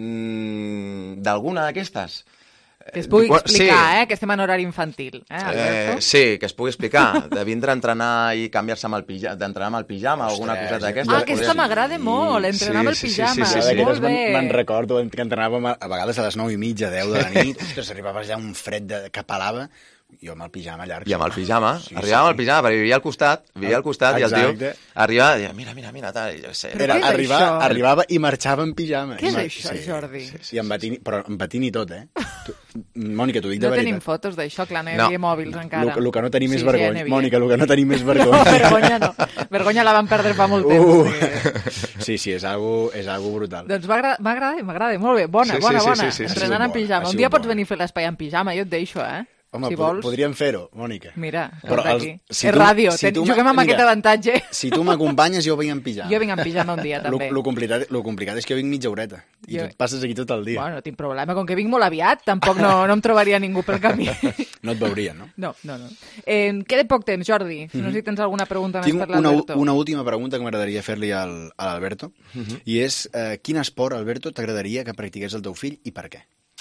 mmm, d'alguna d'aquestes... Que es pugui explicar, sí. eh, que estem en horari infantil. Eh, eh, sí, que es pugui explicar. De vindre a entrenar i canviar-se amb el pijama, d'entrenar amb el pijama o alguna coseta d'aquesta. Ah, aquesta m'agrada molt, entrenar amb el pijama. Sí, sí, sí, sí, molt bé. Me'n recordo que entrenàvem a vegades a les nou i mitja, deu de la nit. Ostres, arribava ja un fred de, que pelava. Jo amb el pijama llarg. I amb el pijama. Sí, arribava amb el pijama, perquè vivia al costat, vivia al costat, i el tio arribava i deia, mira, mira, mira, tal, jo sé. Però què és arribar, això? Arribava i marxava en pijama. Què és això, sí, Jordi? Sí, sí. I amb batini, però amb batini tot, eh? Tu, Mònica, t'ho dic de no veritat. tenim fotos d'això, clar, no hi havia no. mòbils encara. El que no tenim sí, és vergonya. Sí, Mònica, el que no tenim és vergonya. No, vergonya no. Vergonya la vam perdre fa molt temps. Uh. Sí, sí, és algo, és algo brutal. Doncs m'agrada, m'agrada, molt bé. Bona, sí, bona, sí, bona. Sí, sí, sí, entrenant sí, en pijama. Un dia pots venir a fer l'espai en pijama, jo et deixo, eh? Home, si vols. podríem fer-ho, Mònica. Mira, però els, aquí. Si és tu, ràdio, si ten, tu juguem amb mira, aquest avantatge. Si tu m'acompanyes, jo vinc en pijama. Jo vinc en pijama un dia, també. Lo, lo, complicat, lo complicat és que jo vinc mitja horeta. I jo... tu et passes aquí tot el dia. Bueno, no tinc problema. Com que vinc molt aviat, tampoc no, no em trobaria ningú pel camí. No et veurien, no? No, no, no. Eh, queda poc temps, Jordi. Mm -hmm. No sé si tens alguna pregunta Tinc més per l'Alberto. Una, una última pregunta que m'agradaria fer-li al, a l'Alberto. Mm -hmm. I és, eh, quin esport, Alberto, t'agradaria que practiqués el teu fill i per què?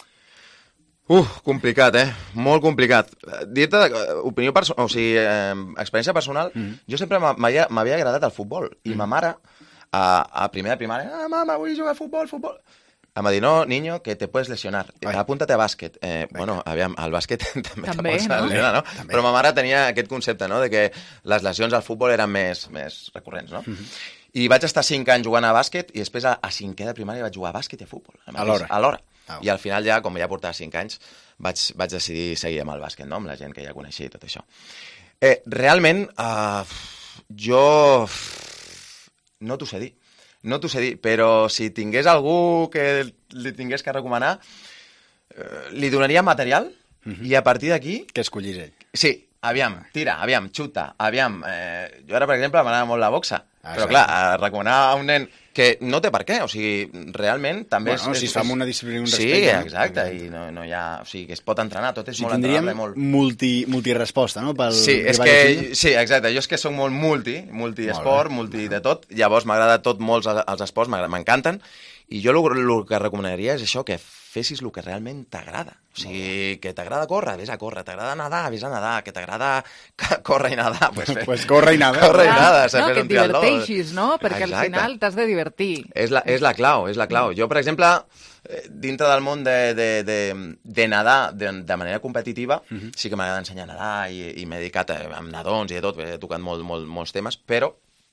Uh, complicat, eh? Molt complicat. Dir-te, opinió personal, o sigui, eh, experiència personal, mm. jo sempre m'havia agradat el futbol. I mm. ma mare, a, a primer de primària, ah, mama, vull jugar a futbol, futbol. Em va dir, no, niño, que te puedes lesionar. Ai. Apúntate a bàsquet. Eh, bueno, aviam, al bàsquet també, també te no? pots lesionar, no? També. Però ma mare tenia aquest concepte, no?, de que les lesions al futbol eren més, més recurrents, no? Mm -hmm. I vaig estar cinc anys jugant a bàsquet i després a, a cinquè de primària vaig jugar a bàsquet i a futbol. Alhora. Alhora. Oh. I al final ja, com ja portava cinc anys, vaig, vaig decidir seguir amb el bàsquet, no?, amb la gent que ja coneixia i tot això. Eh, realment, uh, jo no t'ho sé dir. No t'ho sé dir, però si tingués algú que li tingués que recomanar, eh, li donaria material uh-huh. i a partir d'aquí... Que escollís ell. Sí, aviam, tira, aviam, xuta, aviam. Eh, jo ara, per exemple, m'agrada molt la boxa, ah, però clar, a recomanar a un nen que no té per què, o sigui, realment també bueno, és... si es fa amb una disciplina i un respecte... Sí, exacte, no? I no, no hi ha... O sigui, que es pot entrenar, tot és si molt entrenable, molt... multi, multiresposta, no? Pel sí, és que... Sí, exacte, jo és que soc molt multi, multi-esport, multi de tot, llavors m'agrada tot molts els esports, m'encanten, i jo el que recomanaria és això, que fessis el que realment t'agrada. O sigui, que t'agrada córrer, vés a córrer, t'agrada nedar, vés a nedar, que t'agrada córrer i nedar, pues, pues corre i nada. Corre i nada, no, que et diverteixis, no? Perquè exacte. Al final t'has de divertir. És la, és la clau, és la clau. Jo, per exemple, dintre del món de, de, de, de nedar de, de manera competitiva, uh-huh. sí que m'agrada ensenyar a nedar i, i m'he dedicat amb nadons i de tot, he tocat molt, molt, molts temes, però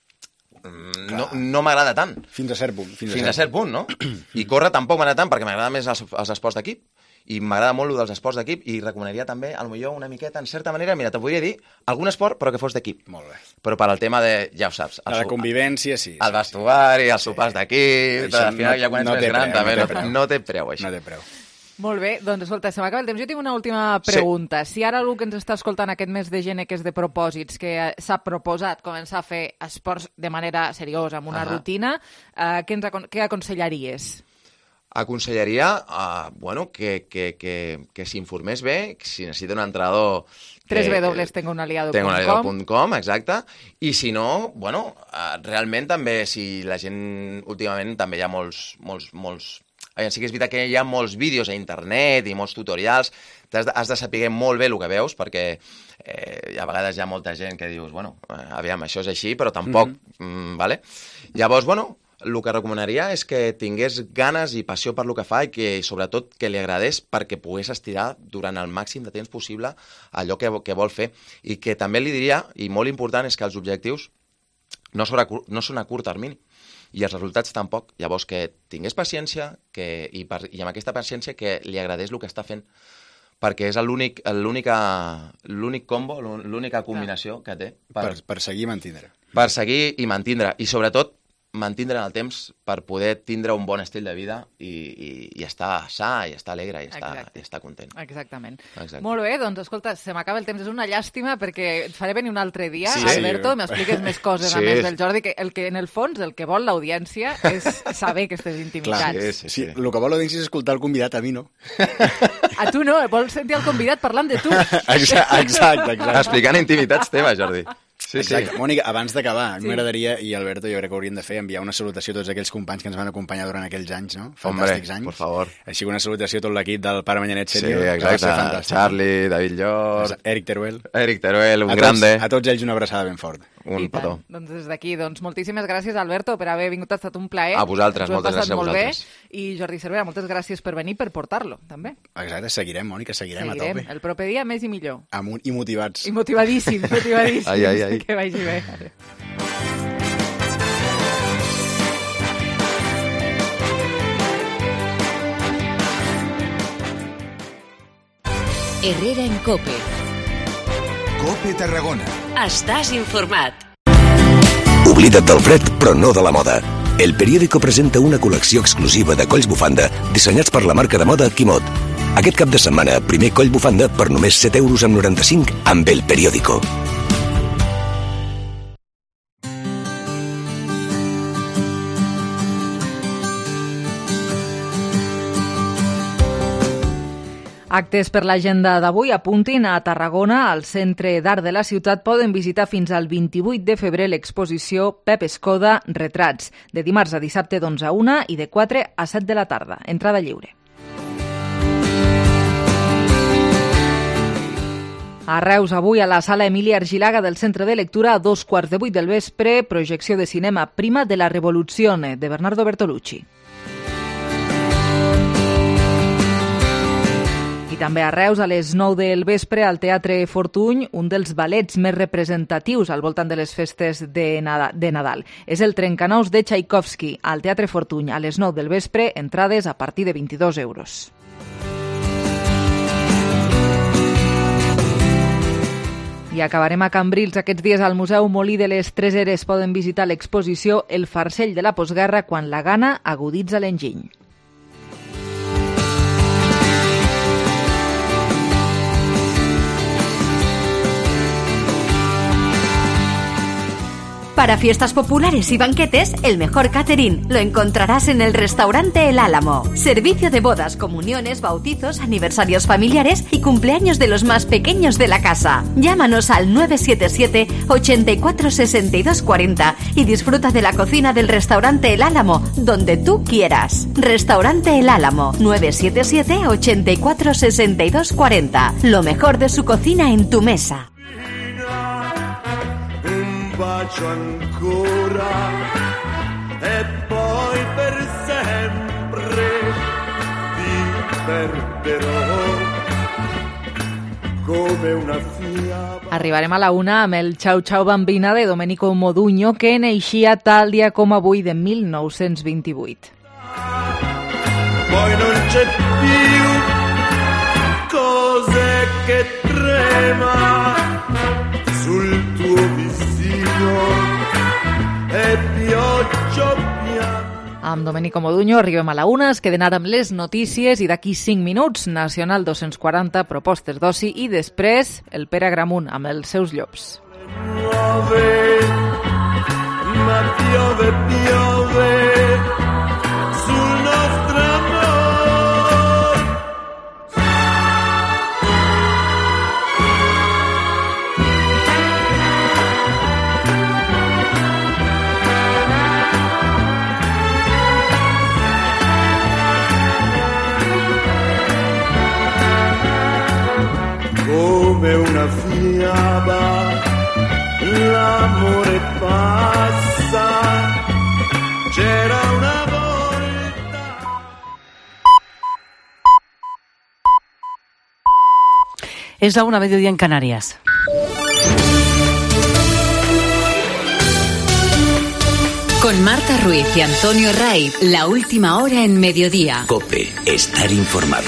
no, no m'agrada tant. Fins a cert punt. Fins, fins a cert punt, no? I córrer tampoc m'agrada tant perquè m'agrada més els, els esports d'equip i m'agrada molt el dels esports d'equip i recomanaria també, a lo millor, una miqueta, en certa manera, mira, te podria dir algun esport però que fos d'equip. Molt bé. Però per al tema de, ja ho saps... La convivència, sí. El vestuari, els sopars d'equip, al final ja quan ets més gran també no té preu, això. No té preu. Molt bé, doncs escolta, se m'acaba el temps. Jo tinc una última pregunta. Sí. Si ara algú que ens està escoltant aquest mes de gener que és de propòsits, que s'ha proposat començar a fer esports de manera seriosa, amb una uh-huh. rutina, eh, què, ens acon- què aconsellaries? Aconsellaria uh, bueno, que, que, que, que s'informés bé, si necessita un entrenador... tres w w w punt tengo un aliado punt com tengo un aliado punt com, exacte. I si no, bueno, uh, realment també, si la gent últimament també hi ha molts... molts, molts sí que és veritat que hi ha molts vídeos a internet i molts tutorials, has de, has de saber molt bé el que veus, perquè eh, a vegades hi ha molta gent que dius, bueno, eh, aviam, això és així, però tampoc, mm-hmm. mm, vale? Llavors, bueno, el que recomanaria és que tingués ganes i passió per lo que fa i que, sobretot, que li agradés perquè pogués estirar durant el màxim de temps possible allò que, que vol fer. I que també li diria, i molt important, és que els objectius no són a, no són a curt termini i els resultats tampoc. Llavors, que tingués paciència que, i, per, i amb aquesta paciència que li agradés el que està fent, perquè és l'únic l'únic combo, l'única combinació que té. Per, per, per seguir i mantindre. Per seguir i mantindre. I sobretot, mantindre en el temps per poder tindre un bon estil de vida i, i, i estar sa, i estar alegre, i estar, i estar content. Exactament. Exacte. Molt bé, doncs escolta, se m'acaba el temps. És una llàstima perquè et faré venir un altre dia, sí, Alberto, sí. m'expliques més coses sí. a més del Jordi, que el que en el fons, el que vol l'audiència és saber aquestes intimitats. Clar, sí, sí, sí. sí, el que vol l'audiència és escoltar el convidat, a mi no. A tu no, vols sentir el convidat parlant de tu. Exacte, exacte. exacte. Explicant intimitats teves, Jordi. Sí, Exacte. sí. Mònica, abans d'acabar, Sí. m'agradaria, i Alberto, jo crec que hauríem de fer, enviar una salutació a tots aquells companys que ens van acompanyar durant aquells anys, no? Fantàstics Hombre, anys. por favor. Així que una salutació a tot l'equip del Pare Manyanet Sí, Sènior. exacte. Charlie, David Llor... Eric Teruel. Eric Teruel, un a tots, grande. A tots ells una abraçada ben fort. Un petó. Doncs des d'aquí, doncs moltíssimes gràcies, Alberto, per haver vingut. Ha estat un plaer. A vosaltres, Ens ho hem moltes passat gràcies a molt bé. vosaltres. I Jordi Cervera, moltes gràcies per venir, per portar-lo, també. Exacte, seguirem, Mònica, seguirem, Seguirem. a tope. El proper dia més i millor. Amunt i motivats. I motivadíssims, motivadíssims. Ai, ai, ai. Que vagi bé. Herrera en Cope. Cope Tarragona. Estàs informat. Oblida't del fred, però no de la moda. El periòdico presenta una col·lecció exclusiva de colls bufanda dissenyats per la marca de moda Quimot. Aquest cap de setmana, primer coll bufanda per només set euros amb noranta-cinc amb el periòdico. Actes per l'agenda d'avui apuntin a Tarragona, al Centre d'Art de la ciutat, poden visitar fins al vint-i-vuit de febrer l'exposició Pep Escoda Retrats, de dimarts a dissabte d'onze a una i de quatre a set de la tarda. Entrada lliure. A Reus, avui, a la sala Emília Argilaga del Centre de Lectura, a dos quarts de vuit del vespre, projecció de cinema Prima de la Revoluzione, de Bernardo Bertolucci. I també a Reus, a les nou del vespre, al Teatre Fortuny, un dels ballets més representatius al voltant de les festes de Nadal. És el Trencanous de Tchaikovsky, al Teatre Fortuny, a les nou del vespre, entrades a partir de vint-i-dos euros. I acabarem a Cambrils. Aquests dies al Museu Molí de les Tres Eres poden visitar l'exposició El farcell de la postguerra quan la gana aguditza l'enginy. Para fiestas populares y banquetes, el mejor catering lo encontrarás en el restaurante El Álamo. Servicio de bodas, comuniones, bautizos, aniversarios familiares y cumpleaños de los más pequeños de la casa. Llámanos al nueve siete siete, ochenta y cuatro, sesenta y dos cuarenta y disfruta de la cocina del restaurante El Álamo, donde tú quieras. Restaurante El Álamo, nueve siete siete, ochenta y cuatro, sesenta y dos cuarenta. Lo mejor de su cocina en tu mesa. Bacio ancora e poi per sempre ti perderò come una fiaba. Arribarem a la una amb el Ciao Ciao Bambina de Domenico Modugno, que neixia tal dia com avui de mil nou-cents vint-i-vuit. Poi non c'è più cose che trema sul tuo viso e pioggia piano. Amb Domenico Modugno arribem a la una, es queden ara amb les notícies i d'aquí cinc minuts Nacional dos-cents quaranta, propostes d'oci i després el Pere Agramunt amb els seus llops. Piove, ma piove, piove sul nostre amor. Come una fiaba l'amore passa, c'era Es la una, mediodía en Canarias. Con Marta Ruiz y Antonio Raiz, la última hora en mediodía. COPE, estar informado.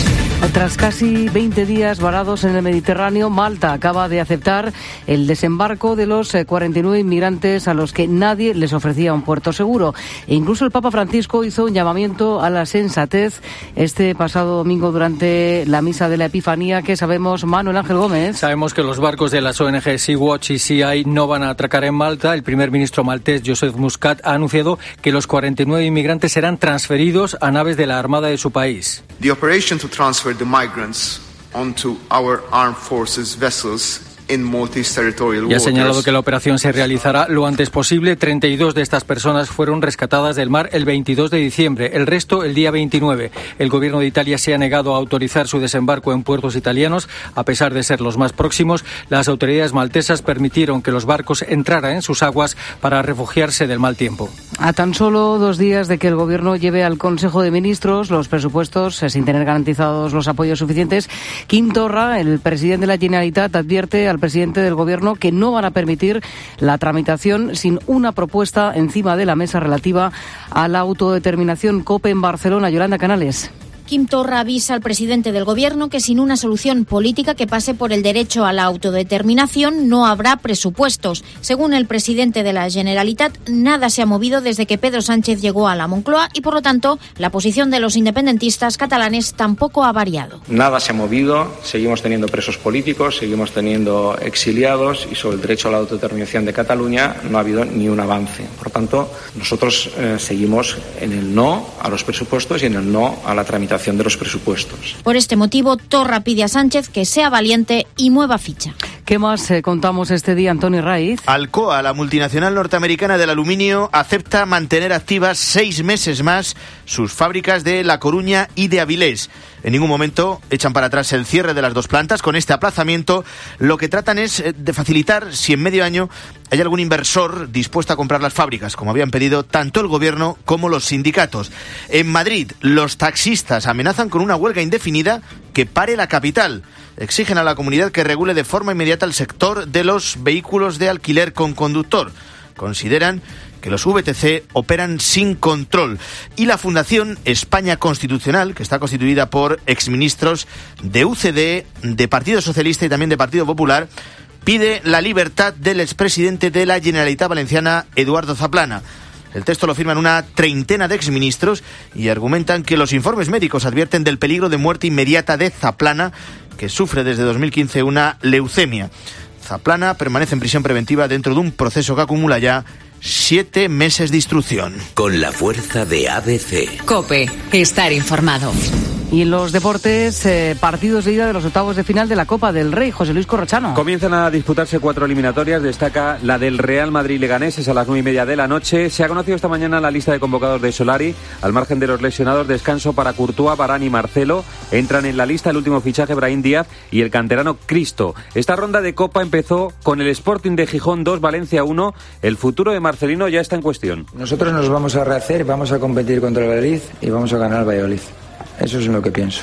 Tras casi veinte días varados en el Mediterráneo, Malta acaba de aceptar el desembarco de los cuarenta y nueve inmigrantes a los que nadie les ofrecía un puerto seguro. E incluso el Papa Francisco hizo un llamamiento a la sensatez este pasado domingo durante la misa de la Epifanía. ¿Qué sabemos, Manuel Ángel Gómez? Sabemos que los barcos de las O N G Sea-Watch y Sea Eye no van a atracar en Malta. El primer ministro maltés, Joseph Muscat, ha anunciado que los cuarenta y nueve inmigrantes serán transferidos a naves de la Armada de su país. The operation to transfer the migrants onto our armed forces vessels in Maltese territorial Y ha waters. señalado que la operación se realizará lo antes posible. treinta y dos de estas personas fueron rescatadas del mar el veintidós de diciembre, el resto el día veintinueve. El gobierno de Italia se ha negado a autorizar su desembarco en puertos italianos, a pesar de ser los más próximos. Las autoridades maltesas permitieron que los barcos entraran en sus aguas para refugiarse del mal tiempo. A tan solo dos días de que el Gobierno lleve al Consejo de Ministros los presupuestos eh, sin tener garantizados los apoyos suficientes, Quim Torra, el presidente de la Generalitat, advierte al presidente del Gobierno que no van a permitir la tramitación sin una propuesta encima de la mesa relativa a la autodeterminación. COPE en Barcelona. Yolanda Canales. Quim Torra avisa al presidente del Gobierno que sin una solución política que pase por el derecho a la autodeterminación no habrá presupuestos. Según el presidente de la Generalitat, nada se ha movido desde que Pedro Sánchez llegó a la Moncloa y, por lo tanto, la posición de los independentistas catalanes tampoco ha variado. Nada se ha movido, seguimos teniendo presos políticos, seguimos teniendo exiliados y sobre el derecho a la autodeterminación de Cataluña no ha habido ni un avance. Por tanto, nosotros eh, seguimos en el no a los presupuestos y en el no a la tramitación de los presupuestos. Por este motivo, Torra pide a Sánchez que sea valiente y mueva ficha. ¿Qué más eh, contamos este día, Antonio Raiz? Alcoa, la multinacional norteamericana del aluminio, acepta mantener activas seis meses más sus fábricas de La Coruña y de Avilés. En ningún momento echan para atrás el cierre de las dos plantas. Con este aplazamiento, lo que tratan es de facilitar si en medio año hay algún inversor dispuesto a comprar las fábricas, como habían pedido tanto el gobierno como los sindicatos. En Madrid, los taxistas amenazan con una huelga indefinida que pare la capital. Exigen a la comunidad que regule de forma inmediata el sector de los vehículos de alquiler con conductor. Consideran que los V T C operan sin control. Y la Fundación España Constitucional, que está constituida por exministros de U C D, de Partido Socialista y también de Partido Popular, pide la libertad del expresidente de la Generalitat Valenciana, Eduardo Zaplana. El texto lo firman una treintena de exministros y argumentan que los informes médicos advierten del peligro de muerte inmediata de Zaplana, que sufre desde dos mil quince una leucemia. Zaplana permanece en prisión preventiva dentro de un proceso que acumula ya siete meses de instrucción. Con la fuerza de A B C. COPE, estar informado. Y en los deportes, eh, partidos de ida de los octavos de final de la Copa del Rey. José Luis Corrochano. Comienzan a disputarse cuatro eliminatorias. Destaca la del Real Madrid-Leganés, es a las nueve y media de la noche. Se ha conocido esta mañana la lista de convocados de Solari. Al margen de los lesionados, descanso para Courtois, Varane y Marcelo. Entran en la lista el último fichaje, Brahim Díaz, y el canterano Cristo. Esta ronda de Copa empezó con el Sporting de Gijón dos, Valencia uno. El futuro de Marcelino ya está en cuestión. Nosotros nos vamos a rehacer, vamos a competir contra el Valladolid y vamos a ganar al Valladolid. Eso es lo que pienso.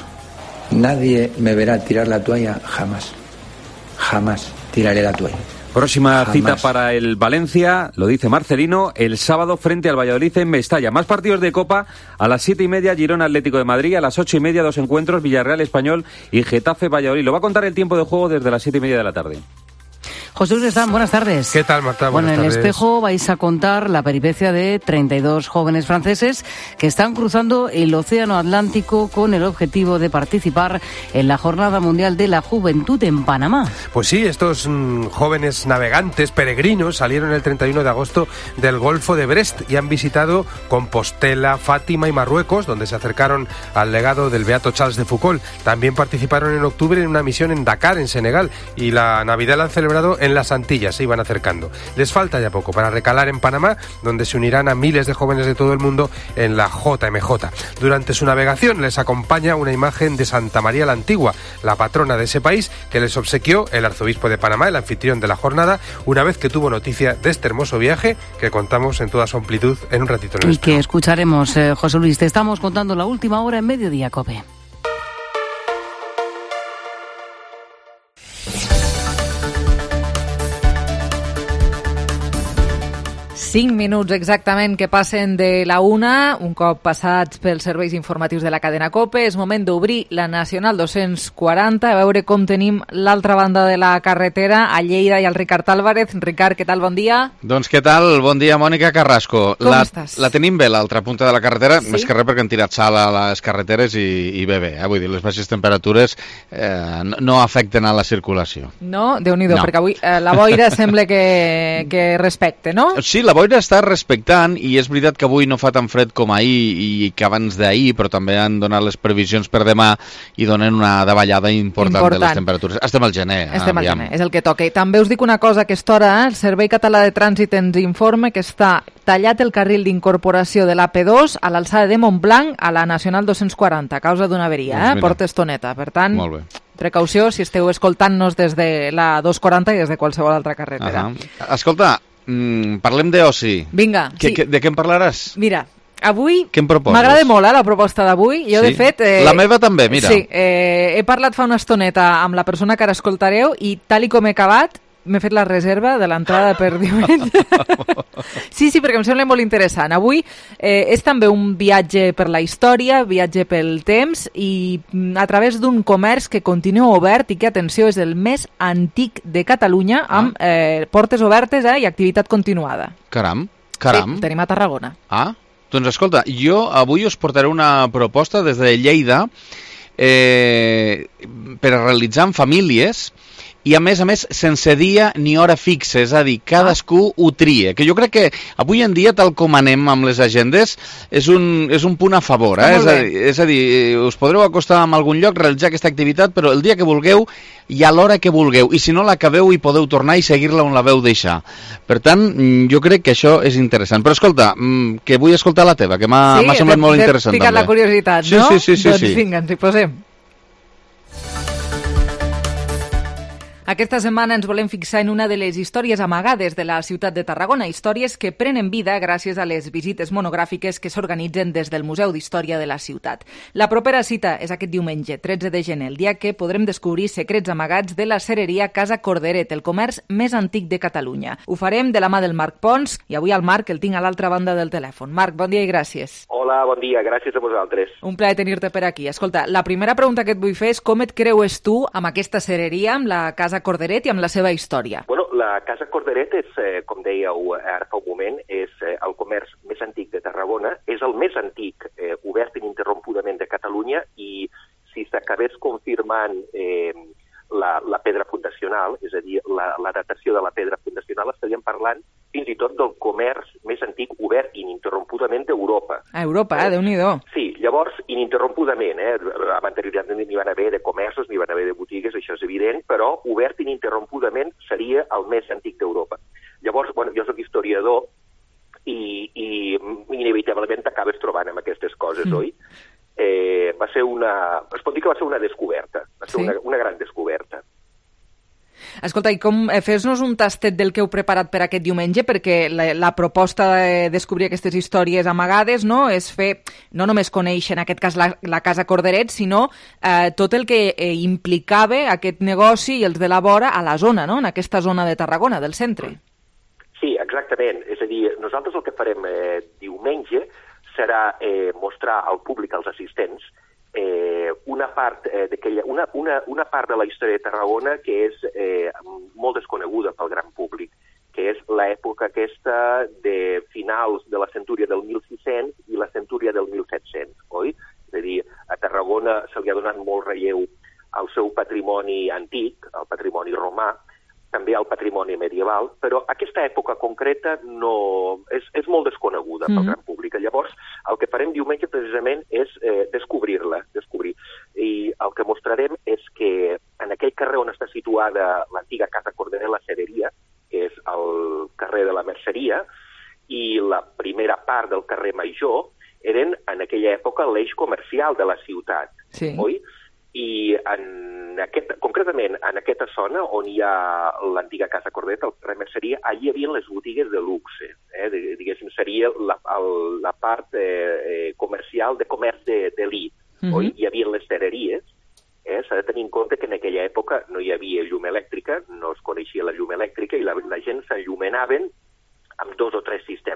Nadie me verá tirar la toalla jamás. Jamás tiraré la toalla. Próxima Jamás. cita para el Valencia, lo dice Marcelino, el sábado frente al Valladolid en Mestalla. Más partidos de Copa, a las siete y media Girona Atlético de Madrid, a las ocho y media dos encuentros, Villarreal Español y Getafe Valladolid. Lo va a contar el tiempo de juego desde las siete y media de la tarde. José Luis Están, buenas tardes. ¿Qué tal, Marta? Bueno, Buenas en el tardes. Espejo vais a contar la peripecia de treinta y dos jóvenes franceses que están cruzando el Océano Atlántico con el objetivo de participar en la Jornada Mundial de la Juventud en Panamá. Pues sí, estos mmm, jóvenes navegantes, peregrinos, salieron el treinta y uno de agosto del Golfo de Brest y han visitado Compostela, Fátima y Marruecos, donde se acercaron al legado del beato Charles de Foucauld. También participaron en octubre en una misión en Dakar, en Senegal, y la Navidad la han celebrado en las Antillas, se iban acercando. Les falta ya poco para recalar en Panamá, donde se unirán a miles de jóvenes de todo el mundo en la J M J. Durante su navegación les acompaña una imagen de Santa María la Antigua, la patrona de ese país, que les obsequió el arzobispo de Panamá, el anfitrión de la jornada, una vez que tuvo noticia de este hermoso viaje que contamos en toda su amplitud en un ratito en el Y que escucharemos, eh, José Luis. Te estamos contando la última hora en Mediodía, COPE. Cinc minuts exactament que passen de la una, un cop passats pels serveis informatius de la cadena COPE. És moment d'obrir la Nacional dos-cents quaranta, a veure com tenim l'altra banda de la carretera, a Lleida i al Ricard Álvarez. Ricard, què tal? Bon dia. Doncs què tal? Bon dia, Mònica Carrasco. Com la, estàs? La tenim bé, l'altra punta de la carretera, sí? Més que res perquè han tirat sal a les carreteres i, i bé bé, eh? Vull dir, les baixes temperatures eh, no, no afecten a la circulació. No? Déu-n'hi-do, no. Perquè avui eh, la boira sembla que, que respecte, no? Sí, la boira està respectant i és veritat que avui no fa tan fred com ahir i que abans d'ahir, però també han donat les previsions per demà i donen una davallada important, important. de les temperatures. Estem al gener. Estem al gener, és el que toca. I també us dic una cosa, a aquesta hora, eh? el Servei Català de Trànsit ens informa que està tallat el carril d'incorporació de l'A P dos a l'alçada de Montblanc a la Nacional dos-cents quaranta, a causa d'una averia, doncs eh? Porta estoneta. Per tant, molt bé. Precaució si esteu escoltant-nos des de la dos quaranta i des de qualsevol altra carretera. Uh-huh. Escolta, mm, parlem d'oci. Vinga, que, sí. que, de què em parlaràs? Mira, avui m'agrada molt eh, la proposta d'avui. Jo, sí? de fet... Eh, la meva també, mira. Sí, eh, he parlat fa una estoneta amb la persona que ara escoltareu i tal i com he acabat, m'he fet la reserva de l'entrada per diumenge. Sí, sí, perquè em sembla molt interessant. Avui eh, és també un viatge per la història, viatge pel temps i a través d'un comerç que continua obert i que, atenció, és el més antic de Catalunya amb eh, portes obertes eh, i activitat continuada. Caram, caram. Sí, tenim a Tarragona. Ah, doncs escolta, jo avui us portaré una proposta des de Lleida eh, per a realitzar en famílies i a més a més sense dia ni hora fixa, és a dir, cadascú ho tria, que jo crec que avui en dia, tal com anem amb les agendes, és un, és un punt a favor, eh? és, a dir, és a dir, us podreu acostar en algun lloc, realitzar aquesta activitat, però el dia que vulgueu i a l'hora que vulgueu, i si no l'acabeu hi podeu tornar i seguir-la on la veu deixar. Per tant, jo crec que això és interessant. Però escolta, que vull escoltar la teva, que m'ha sí, semblat molt interessant. Sí, t'he picat la curiositat, sí, no? Sí, sí, sí. Doncs sí. vinga, ens hi posem. Aquesta setmana ens volem fixar en una de les històries amagades de la ciutat de Tarragona, històries que prenen vida gràcies a les visites monogràfiques que s'organitzen des del Museu d'Història de la ciutat. La propera cita és aquest diumenge, tretze de gener, el dia que podrem descobrir secrets amagats de la cereria Casa Corderet, el comerç més antic de Catalunya. Ho farem de la mà del Marc Pons i avui al Marc el tinc a l'altra banda del telèfon. Marc, bon dia i gràcies. Hola, bon dia, gràcies a vosaltres. Un plaer tenir-te per aquí. Escolta, la primera pregunta que et vull fer és com et creues tu amb aquesta cereria, amb la Casa Corderet i amb la seva història. Bueno, la Casa Corderet és, eh, com dèieu ara fa un moment, és eh, el comerç més antic de Tarragona, és el més antic eh, obert ininterrompudament de Catalunya i si s'acabés confirmant eh, la, la pedra fundacional, és a dir, la, la datació de la pedra fundacional, estaríem parlant fins i tot del comerç més antic obert ininterrompudament d'Europa. A Europa, eh? Déu-n'hi-do. Sí, llavors, ininterrompudament, eh? Amb anterioritat n'hi van haver de comerços, n'hi van haver de botigues, això és evident, però obert ininterrompudament seria el més antic d'Europa. Llavors, bueno, jo soc historiador i, i inevitablement t'acabes trobant amb aquestes coses, mm. oi? Eh, va ser una... Es pot dir que va ser una descoberta, va ser sí. una, una gran descoberta. Escolta, i com, eh, fes-nos un tastet del que heu preparat per aquest diumenge, perquè la, la proposta de descobrir aquestes històries amagades, no?, és fer, no només conèixer, en aquest cas, la, la Casa Corderet, sinó eh, tot el que eh, implicava aquest negoci i els de la vora a la zona, no?, en aquesta zona de Tarragona, del centre. Sí, exactament. És a dir, nosaltres el que farem eh, diumenge serà eh, mostrar al públic, als assistents, Eh, una part eh, d'aquella una, una, una part de la història de Tarragona que és eh, molt desconeguda pel gran públic, que és l'època aquesta de finals de la centúria del mil sis-cents i la centúria del mil set-cents, oi? És a dir, a Tarragona se li ha donat molt relleu al seu patrimoni antic, al patrimoni romà, també al patrimoni medieval, però aquesta època concreta no és, és molt desconeguda pel mm-hmm. gran públic. Llavors, el que farem diumenge precisament és eh, descobrir-la, descobrir. I el que mostrarem és que en aquell carrer on està situada l'antiga Casa Corderet, la cereria, que és el carrer de la Merceria, i la primera part del carrer Major, eren en aquella època l'eix comercial de la ciutat, sí. oi? I en aquest, concretament en aquesta zona on hi ha l'antiga Casa Corderet, el carrer Merceria, allí hi havia les botigues de luxe, eh? Diguéssim, seria la, el, la part eh, comercial de comerç d'elit, de, mm-hmm. hi havia les cereries, eh? S'ha de tenir en compte que en aquella època no hi havia llum elèctrica, no es coneixia la llum elèctrica i la, la gent s'enllumenaven amb dos o tres sistemes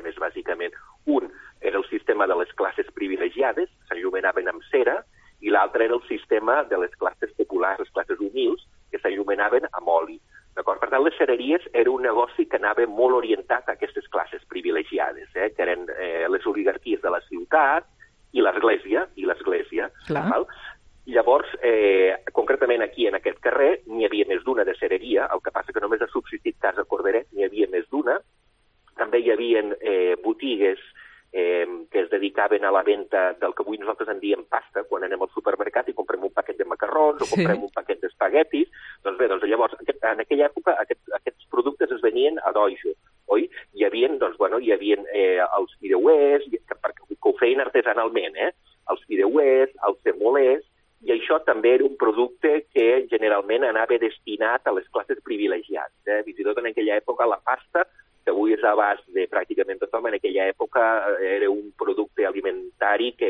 l'altre era el sistema de les classes populars, les classes humils, que s'il·luminaven amb oli. D'acord? Per tant, les cereries era un negoci que anava molt orientat a aquestes classes privilegiades, eh? que eren eh, les oligarquies de la ciutat i l'església, i l'església. Val? Llavors, eh, concretament aquí, en aquest carrer, n'hi havia més d'una de cereria, el que passa que només ha subsistit Casa Corderet, n'hi havia més d'una. També hi havia eh, botigues eh, que es dedicaven a la venda del que avui nosaltres en diem pasta, quan anem al supermercat i comprem un paquet de macarrons o comprem sí. un paquet d'espaguetis. Doncs bé, doncs llavors, en aquella època aquest, aquests productes es venien a dojo, oi? Hi havia, doncs, bueno, hi havia eh, els fideuers, que, que ho feien artesanalment, eh? Els fideuers, els semolers, i això també era un producte que generalment anava destinat a les classes privilegiades. Eh? Fins i tot en aquella època la pasta, que avui és a l'abast de pràcticament tothom, en aquella època era un producte alimentari que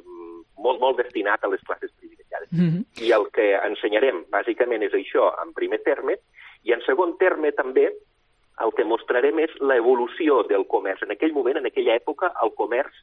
molt, molt destinat a les classes privilegiades. Mm-hmm. I el que ensenyarem bàsicament és això en primer terme, i en segon terme també el que mostrarem és l'evolució del comerç. En aquell moment, en aquella època, el comerç,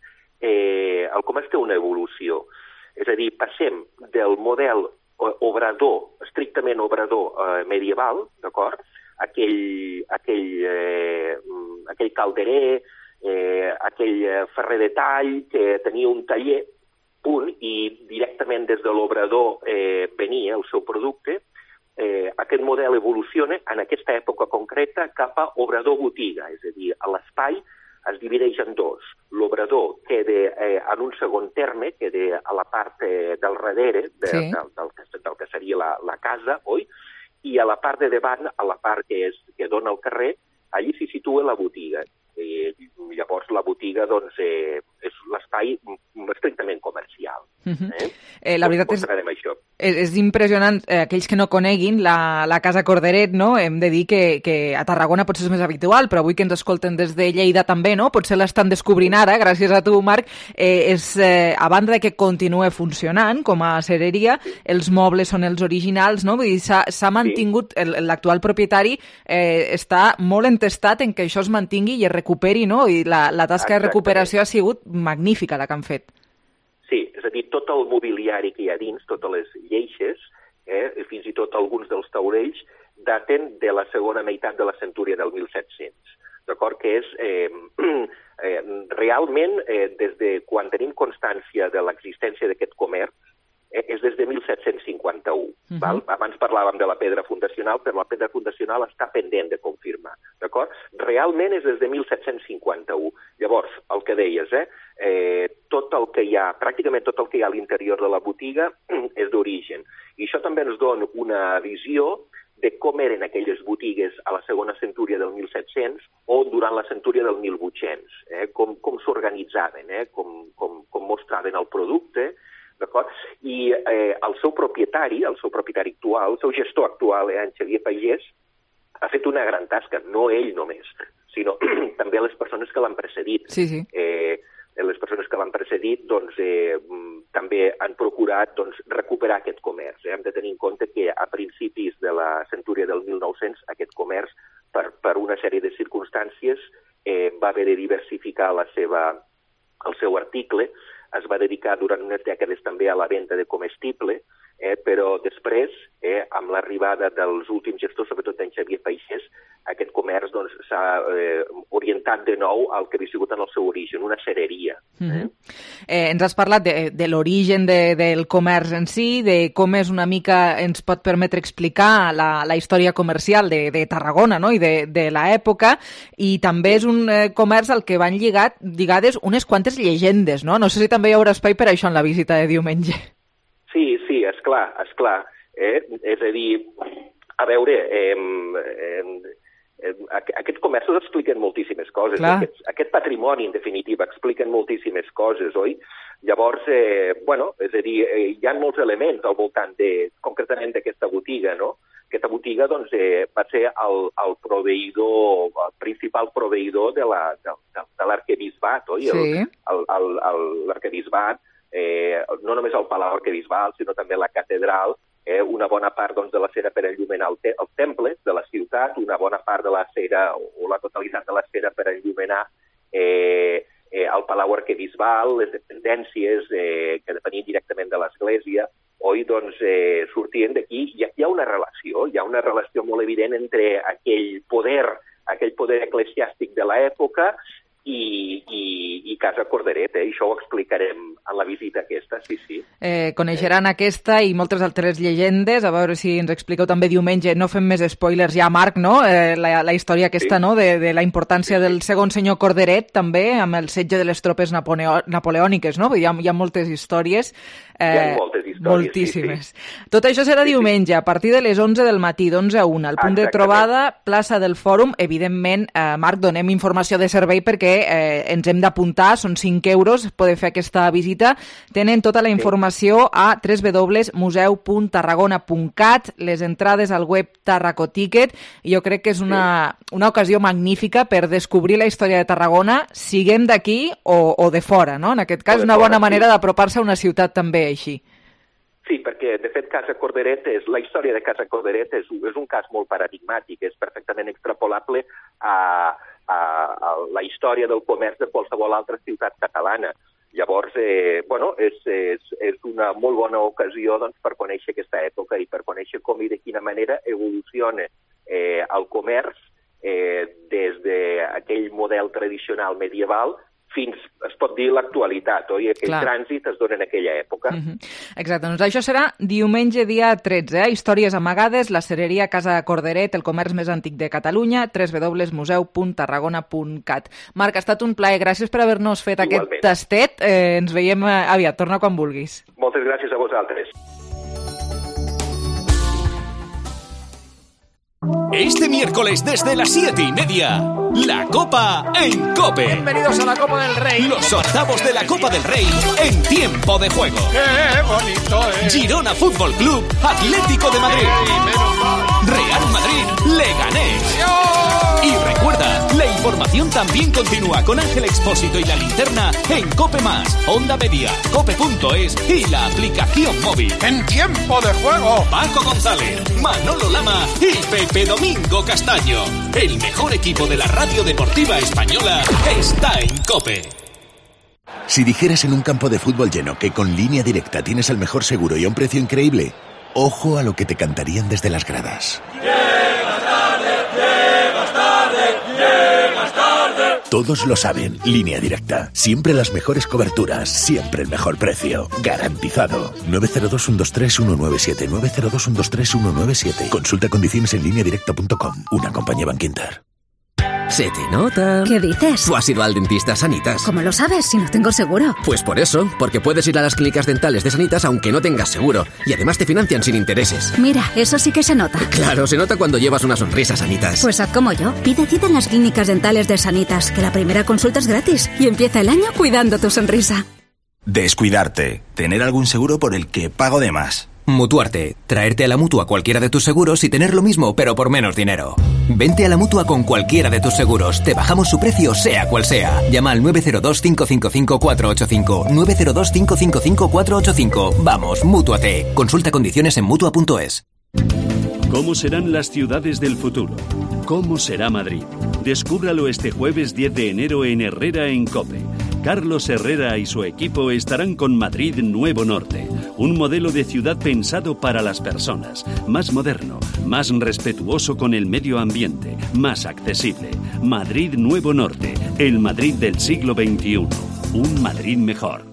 eh, el comerç té una evolució. És a dir, passem del model obrador, estrictament obrador eh, medieval, d'acord? Aquell, aquell, eh, aquell calderer, eh, aquell ferrer de tall que tenia un taller, punt, i directament des de l'obrador eh, venia el seu producte. Eh, aquest model evoluciona en aquesta època concreta cap a obrador-botiga, és a dir, a l'espai es divideix en dos. L'obrador queda eh, en un segon terme, queda a la part eh, del darrere de, sí. del, del, que, del que seria la, la casa, oi? I a la part de davant, a la part que, és, que dona al carrer, allí s'hi situa la botiga. Eh, llavors la botiga doncs, eh, és l'espai estrictament comercial. Uh-huh. eh? Eh, la veritat és, això. és, és impressionant. Eh, aquells que no coneguin la, la Casa Corderet, no? Hem de dir que, que a Tarragona potser és més habitual, però avui que ens escolten des de Lleida també, no? Potser l'estan descobrint ara, gràcies a tu, Marc. Eh, és, eh, a banda de que continua funcionant com a cereria, sí. els mobles són els originals, no? Vull dir, s'ha, s'ha mantingut, sí. l'actual propietari eh, està molt entestat en que això es mantingui i es recuperi, no? I la, la tasca Exactament. de recuperació ha sigut magnífica, la que han fet. Sí, és a dir, tot el mobiliari que hi ha dins, totes les lleixes, eh, fins i tot alguns dels taulells, daten de la segona meitat de la centúria del mil set-cents. D'acord? Que és, eh, eh, realment, eh, des de quan tenim constància de l'existència d'aquest comerç, eh, és des de mil set-cents cinquanta-u. Uh-huh. Val? Abans parlàvem de la pedra fundacional, però la pedra fundacional està pendent de confirmar. D'acord? Realment és des de mil set-cents cinquanta-u. Llavors, el que deies, eh, eh, tot el que hi ha, pràcticament tot el que hi ha a l'interior de la botiga és d'origen. I això també ens dona una visió de com eren aquelles botigues a la segona centúria del mil set-cents o durant la centúria del mil vuit-cents, eh, com, com s'organitzaven, eh, com, com, com mostraven el producte, d'acord? I eh, el seu propietari, el seu propietari actual, el seu gestor actual, eh, en Xavier Pagès, ha fet una gran tasca, no ell només, sinó també les persones que l'han precedit. Sí, sí. Eh, les persones que l'han precedit doncs, eh, també han procurat doncs, recuperar aquest comerç. Eh? Hem de tenir en compte que a principis de la centúria del mil nou-cents aquest comerç, per, per una sèrie de circumstàncies, eh, va haver de diversificar la seva, el seu article, es va dedicar durant unes dècades també a la venda de comestible, eh, però després, eh, amb l'arribada dels últims gestors, sobretot en Xavier Pagès, aquest comerç doncs, s'ha eh, orientat de nou al que havia sigut en el seu origen, una cereria. Eh? Mm-hmm. eh, ens has parlat de, de l'origen de, del comerç en si, de com és una mica, ens pot permetre explicar la, la història comercial de, de Tarragona, no? I de, de l'època, i també és un eh, comerç al que van lligat, lligades unes quantes llegendes, no? No sé si també hi haurà espai per això en la visita de diumenge. Sí, sí, esclar, esclar. Eh? És a dir, a veure, eh, eh, eh, aquests comerços expliquen moltíssimes coses. Aquest, aquest patrimoni, en definitiva, expliquen moltíssimes coses, oi? Llavors, eh, bueno, és a dir, eh, hi ha molts elements al voltant de, concretament d'aquesta botiga, no? Aquesta botiga, doncs, eh, va ser el, el proveïdor, el principal proveïdor de, la, de, de, de l'arquebisbat, oi? Sí. El, el, el, l'arquebisbat, eh, no només el Palau Arquebisbal, sinó també la catedral, eh, una bona part doncs, de la cera per enllumenar el, te el temple de la ciutat, una bona part de la cera, o la totalitat de la cera per enllumenar eh, eh, el Palau Arquebisbal, les dependències eh, que depenien directament de l'església, Boi doncs, eh, sortien d'aquí. Hi, hi ha una relació, hi ha una relació molt evident entre aquell poder, aquell poder eclesiàstic de l'època i, i, i Casa Corderet, eh? Això ho explicarem en la visita aquesta, sí, sí. Eh, coneixeran eh. aquesta i moltes altres llegendes, a veure si ens expliqueu també diumenge, no fem més spoilers ja, Marc, no? Eh, la, la història aquesta, sí. no?, de, de la importància sí, sí. del segon senyor Corderet, també, amb el setge de les tropes napoleo napoleòniques, no? Hi ha, hi ha moltes històries. Eh, hi ha moltes històries, moltíssimes. Sí, sí. Tot això serà sí, diumenge, a partir de les onze del matí, d'onze a una. El punt Exactament. de trobada, plaça del Fòrum. Evidentment, eh, Marc, donem informació de servei perquè eh, ens hem d'apuntar, són cinc euros, poder fer aquesta visita. Tenen tota la informació a w w w punt museu punt tarragona punt cat, les entrades al web Tarracoticket, i jo crec que és una, una ocasió magnífica per descobrir la història de Tarragona, siguem d'aquí o, o de fora, no? En aquest cas, és una bona manera d'apropar-se a una ciutat també així. Sí, perquè, de fet, Casa Corderet, és, la història de Casa Corderet és, és un cas molt paradigmàtic, és perfectament extrapolable a, a, a la història del comerç de qualsevol altra ciutat catalana. Llavors, eh, bueno, és, és, és una molt bona ocasió doncs, per conèixer aquesta època i per conèixer com i de quina manera evoluciona eh, el comerç eh, des d'aquell model tradicional medieval fins, es pot dir, l'actualitat, oi? Aquell Clar. trànsit es dona en aquella època. Mm-hmm. Exacte, doncs això serà diumenge dia tretze, eh? Històries amagades, la cereria Casa Corderet, el comerç més antic de Catalunya, w w w punt museu punt tarragona punt cat. Marc, ha estat un plaer, gràcies per haver-nos fet Igualment. aquest tastet, eh, ens veiem aviat, torna quan vulguis. Moltes gràcies a vosaltres. Este miércoles desde las siete y media, la Copa en COPE. Bienvenidos a la Copa del Rey. Los octavos de la Copa del Rey en tiempo de juego. ¡Qué bonito es! Girona Fútbol Club, Atlético de Madrid. Real Madrid, Leganés. ¡Dios! Y recuerda, la información también continúa con Ángel Expósito y la linterna en COPE Más, Onda Media, cope punto es y la aplicación móvil. ¡En tiempo de juego! Paco González, Manolo Lama y Pepe Domingo Castaño. El mejor equipo de la radio deportiva española está en COPE. Si dijeras en un campo de fútbol lleno que con Línea Directa tienes el mejor seguro y a un precio increíble, ojo a lo que te cantarían desde las gradas. ¡Llegas tarde! ¡Llegas tarde! ¡Llegas tarde! Todos lo saben. Línea Directa. Siempre las mejores coberturas. Siempre el mejor precio. Garantizado. nueve cero dos, uno dos tres, uno nueve siete. nueve cero dos, uno dos tres, uno nueve siete. Consulta condiciones en línea directa punto com. Una compañía Bankinter. Se te nota. ¿Qué dices? ¿Tú has ido al dentista Sanitas? ¿Cómo lo sabes si no tengo seguro? Pues por eso, porque puedes ir a las clínicas dentales de Sanitas aunque no tengas seguro. Y además te financian sin intereses. Mira, eso sí que se nota. Claro, se nota cuando llevas una sonrisa, Sanitas. Pues haz como yo. Pide cita en las clínicas dentales de Sanitas, que la primera consulta es gratis. Y empieza el año cuidando tu sonrisa. Descuidarte. Tener algún seguro por el que pago de más. Mutuarte. Traerte a la Mutua cualquiera de tus seguros y tener lo mismo, pero por menos dinero. Vente a la Mutua con cualquiera de tus seguros. Te bajamos su precio, sea cual sea. Llama al nueve cero dos, cinco cinco cinco, cuatro ocho cinco. nueve cero dos, cinco cinco cinco, cuatro ocho cinco. Vamos, Mútuate. Consulta condiciones en mutua punto es. ¿Cómo serán las ciudades del futuro? ¿Cómo será Madrid? Descúbralo este jueves diez de enero en Herrera en COPE. Carlos Herrera y su equipo estarán con Madrid Nuevo Norte, un modelo de ciudad pensado para las personas, más moderno, más respetuoso con el medio ambiente, más accesible. Madrid Nuevo Norte, el Madrid del siglo veintiuno, un Madrid mejor.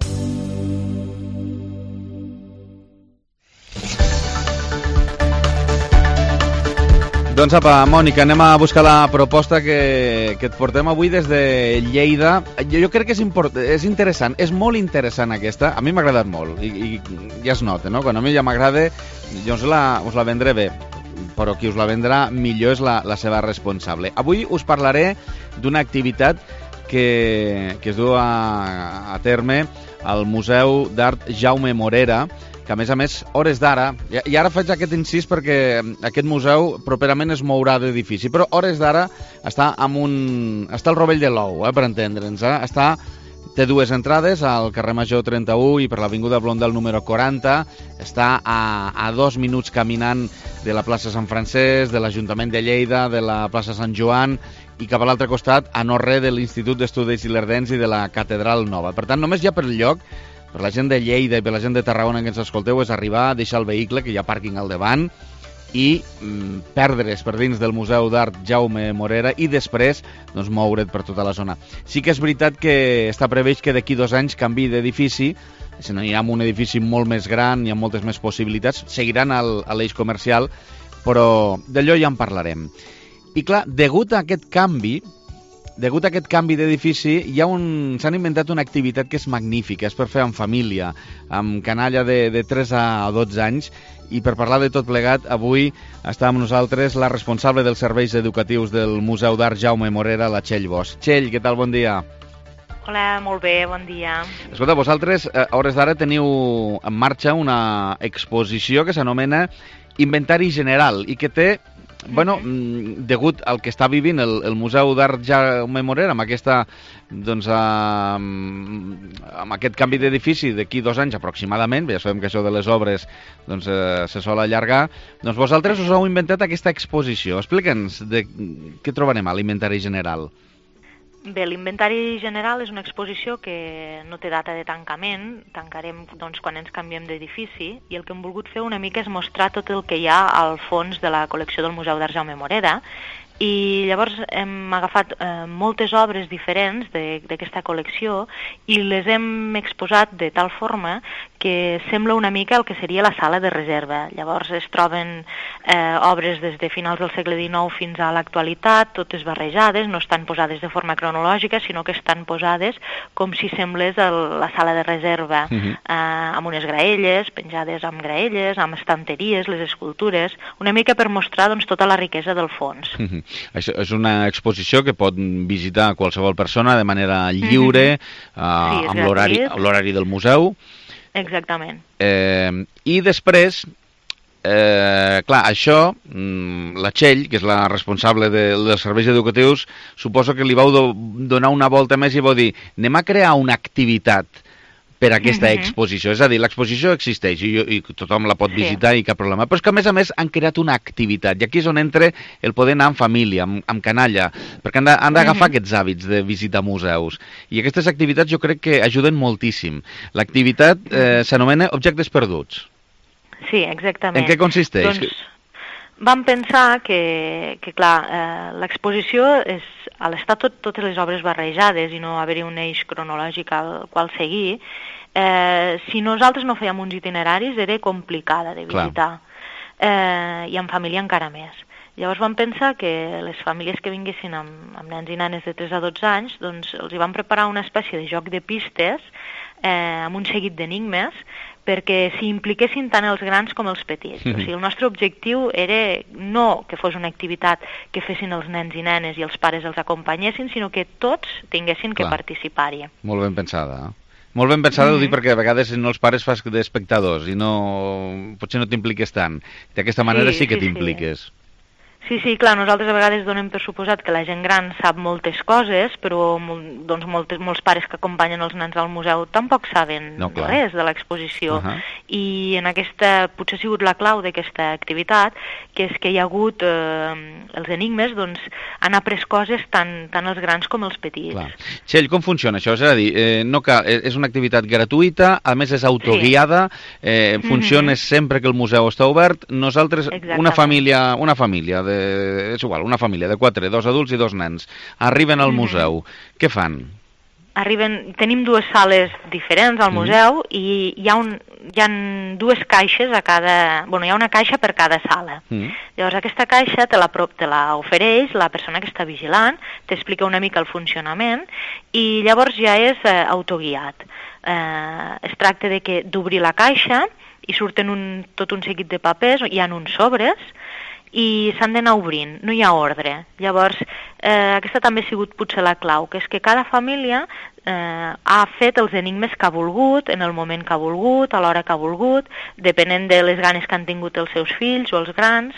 Doncs apa, Mònica, anem a buscar la proposta que, que et portem avui des de Lleida. Jo, jo crec que és, import, és interessant, és molt interessant aquesta. A mi m'ha agradat molt i, i ja es nota, no? Quan a mi ja m'agrada, jo us la, us la vendré bé, però qui us la vendrà millor és la, la seva responsable. Avui us parlaré d'una activitat que, que es du a, a terme al Museu d'Art Jaume Morera, que a més a més, hores d'ara, i ara faig aquest incís perquè aquest museu properament es mourà d'edifici, però hores d'ara està amb un... està al Rovell de l'Ou, eh, per entendre'ns, eh? Està, té dues entrades al carrer Major trenta-u i per l'avinguda Blondel número quaranta, està a, a dos minuts caminant de la plaça Sant Francesc, de l'Ajuntament de Lleida, de la plaça Sant Joan, i cap a l'altre costat, a no res de l'Institut d'Estudis Ilerdencs i de la Catedral Nova. Per tant, només ja per el lloc per la gent de Lleida i per la gent de Tarragona que ens escolteu, és arribar, deixar el vehicle, que hi ha pàrquing al davant, i mm, perdre's per dins del Museu d'Art Jaume Morera i després doncs, moure't per tota la zona. Sí que és veritat que està previst que d'aquí dos anys canvi d'edifici, si no hi ha un edifici molt més gran, hi ha moltes més possibilitats, seguiran al, a l'eix comercial, però d'allò ja en parlarem. I clar, degut a aquest canvi, degut a aquest canvi d'edifici, hi ha un... s'han inventat una activitat que és magnífica, és per fer en família, amb canalla de, de tres a dotze anys, i per parlar de tot plegat, avui està amb nosaltres la responsable dels serveis educatius del Museu d'Art Jaume Morera, la Txell Bosch. Txell, què tal? Bon dia. Hola, molt bé, bon dia. Escolta, vosaltres a hores d'ara teniu en marxa una exposició que s'anomena Inventari General i que té, bueno, mm, degut al que està vivint el, el Museu d'Art Jaume Morera amb aquesta, doncs, amb, amb aquest canvi d'edifici d'aquí dos anys aproximadament, ja sabem que això de les obres doncs, eh, se sol allargar, doncs vosaltres us heu inventat aquesta exposició. Explica'ns de què trobarem a l'Inventari General. Bé, l'Inventari General és una exposició que no té data de tancament, tancarem doncs, quan ens canviem d'edifici, i el que hem volgut fer una mica és mostrar tot el que hi ha al fons de la col·lecció del Museu d'Art Jaume Morera, i llavors hem agafat eh, moltes obres diferents d'aquesta col·lecció i les hem exposat de tal forma que sembla una mica el que seria la sala de reserva. Llavors es troben eh, obres des de finals del segle dinou fins a l'actualitat, totes barrejades, no estan posades de forma cronològica, sinó que estan posades com si semblés el, la sala de reserva, uh-huh. eh, amb unes graelles, penjades amb graelles, amb estanteries, les escultures, una mica per mostrar doncs, tota la riquesa del fons. Uh-huh. Això és una exposició que pot visitar qualsevol persona de manera lliure, mm-hmm. uh, sí, amb l'horari del museu. Exactament. Eh, I després, eh, clar, això, la Txell, que és la responsable de, dels serveis educatius, suposo que li vau do, donar una volta més i vau dir, anem a crear una activitat per aquesta uh-huh. exposició. És a dir, l'exposició existeix i, i tothom la pot visitar sí. i cap problema. Però és que, a més a més, han creat una activitat. I aquí és on entra el poder anar en família, amb, amb canalla, perquè han d'agafar uh-huh. aquests hàbits de visitar museus. I aquestes activitats jo crec que ajuden moltíssim. L'activitat eh, s'anomena Objectes Perduts. Sí, exactament. En què consisteix? Doncs vam pensar que, que clar, eh, l'exposició és, al estar tot, totes les obres barrejades i no haver-hi un eix cronològic al qual seguir, eh, si nosaltres no fèiem uns itineraris era complicada de visitar, eh, i en família encara més. Llavors vam pensar que les famílies que vinguessin amb, amb nens i nenes de tres a dotze anys, doncs els hi vam preparar una espècie de joc de pistes eh, amb un seguit d'enigmes perquè s'hi impliquessin tant els grans com els petits. Mm-hmm. O sigui, el nostre objectiu era no que fos una activitat que fessin els nens i nenes i els pares els acompanyessin, sinó que tots tinguessin que participar-hi. Molt ben pensada. Molt ben pensada, mm-hmm. ho dic perquè a vegades no els pares fas d'espectadors i no, potser no t'impliques tant. D'aquesta manera sí, sí que sí, t'impliques. Sí. Sí, sí, clar, nosaltres a vegades donem per suposat que la gent gran sap moltes coses, però doncs, moltes, molts pares que acompanyen els nens al museu tampoc saben no, res de l'exposició. Uh-huh. I en aquesta, potser ha sigut la clau d'aquesta activitat, que és que hi ha hagut eh, els enigmes, doncs han après coses tant, tant els grans com els petits. Clar. Txell, com funciona això? És a dir, eh, no cal, és una activitat gratuïta, a més és autoguiada, sí. eh, funciona mm-hmm. sempre que el museu està obert. Nosaltres, Exactament. una família, una família de De, és igual, una família de quatre, dos adults i dos nens, arriben al museu. Mm-hmm. Què fan? Arriben, tenim dues sales diferents al museu mm-hmm. i hi ha, un, hi ha dues caixes a cada... Bueno, hi ha una caixa per cada sala. Mm-hmm. Llavors aquesta caixa te la, te la ofereix la persona que està vigilant, t'explica una mica el funcionament i llavors ja és eh, autoguiat. Eh, es tracta de que d'obrir la caixa i surten un, tot un seguit de papers, hi ha uns sobres i s'han d'anar obrint, no hi ha ordre. Llavors, eh, aquesta també ha sigut potser la clau, que és que cada família eh, ha fet els enigmes que ha volgut, en el moment que ha volgut, a l'hora que ha volgut, depenent de les ganes que han tingut els seus fills o els grans,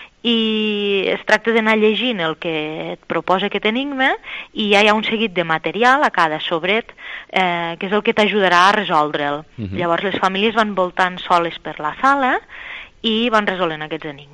i es tracta d'anar llegint el que et proposa aquest enigma i ja hi ha un seguit de material a cada sobret eh, que és el que t'ajudarà a resoldre'l. Uh-huh. Llavors les famílies van voltant soles per la sala i van resolent aquests enigmes.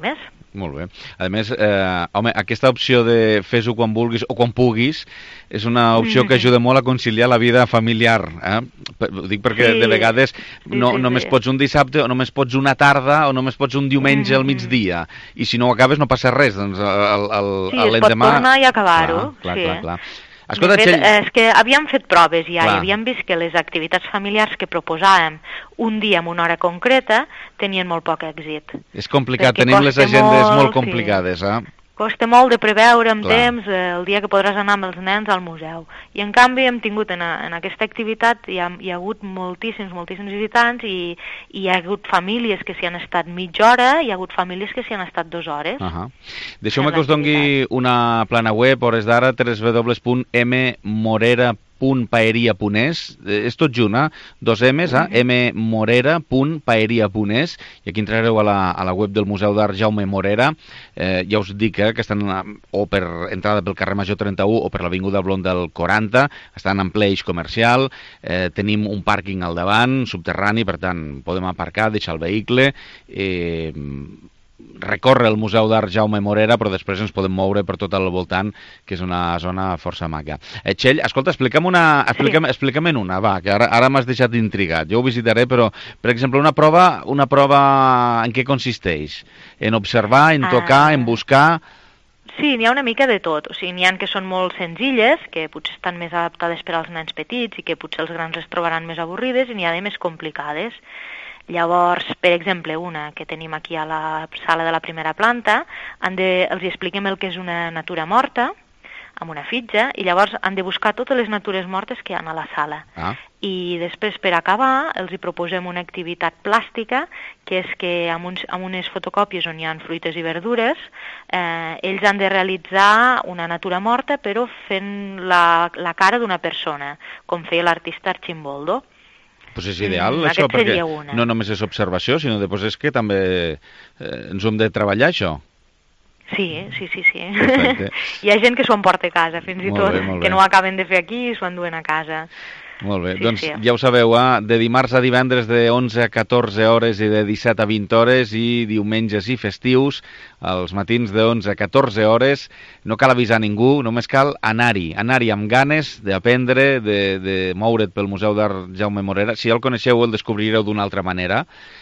molt bé. A més, eh, home, aquesta opció de fes-ho quan vulguis o quan puguis és una opció que ajuda molt a conciliar la vida familiar. Eh? Ho dic perquè sí, de vegades no, sí, sí, només sí. pots un dissabte o només pots una tarda o només pots un diumenge mm. al migdia. I si no ho acabes no passa res. Doncs el, el, sí, es pot tornar i acabar-ho. Clar, clar, sí. clar, clar. Escolta, de fet, Txell... és que havíem fet proves ja Clar. i havíem vist que les activitats familiars que proposàvem un dia amb una hora concreta tenien molt poc èxit. És complicat, Perquè tenim les agendes molt, molt sí. complicades, eh? Costa molt de preveure amb Clar. temps el dia que podràs anar amb els nens al museu. I en canvi hem tingut en, a, en aquesta activitat, hi ha, hi ha hagut moltíssims, moltíssims visitants i, i hi ha hagut famílies que s'hi han estat mitja hora i hi ha hagut famílies que s'hi han estat dues hores. Uh -huh. Deixeu-me que us dongui una plana web, hores d'ara, w w w punt m morera punt paeria punt es, és tot junt, eh? dos M's, eh? mmorera punt paeria punt es, i aquí entrareu a la, a la web del Museu d'Art Jaume Morera. Eh, ja us dic eh, que estan o per entrada pel carrer Major trenta-u o per l'avinguda Blonda del quaranta, estan en ple eix comercial, eh, tenim un pàrquing al davant, subterrani, per tant podem aparcar, deixar el vehicle, eh, recórrer el Museu d'Art Jaume Morera, però després ens podem moure per tot el voltant, que és una zona força maca. Eh, Txell, escolta, explica'm una, explica'm, sí. explica'm en una, va, que ara, ara m'has deixat intrigat. Jo ho visitaré, però, per exemple, una prova, una prova en què consisteix? En observar, en tocar, ah. en buscar... Sí, n'hi ha una mica de tot. O sigui, n'hi ha que són molt senzilles, que potser estan més adaptades per als nens petits i que potser els grans es trobaran més avorrides, i n'hi ha de més complicades. Llavors, per exemple, una que tenim aquí a la sala de la primera planta, han de, els expliquem el que és una natura morta, amb una fitxa, i llavors han de buscar totes les natures mortes que hi ha a la sala. Ah. I després, per acabar, els hi proposem una activitat plàstica, que és que amb, uns, amb unes fotocòpies on hi ha fruites i verdures, eh, ells han de realitzar una natura morta, però fent la, la cara d'una persona, com feia l'artista Archimboldo. Pues és ideal, mm, això, perquè una. no només és observació, sinó després és que també eh, ens ho hem de treballar, això. Sí, sí, sí, sí. Hi ha gent que s'ho emporta a casa, fins i molt tot, bé, molt que bé. no ho acaben de fer aquí i s'ho enduen a casa. Molt bé, Sí, doncs sí. ja ho sabeu, eh? De dimarts a divendres de onze a catorze hores i de disset a vint hores, i diumenges i festius els matins de onze a catorze hores. No cal avisar ningú, només cal anar-hi, anar-hi amb ganes d'aprendre, de, de moure't pel Museu d'Art Jaume Morera. Si ja el coneixeu, el descobrireu d'una altra manera.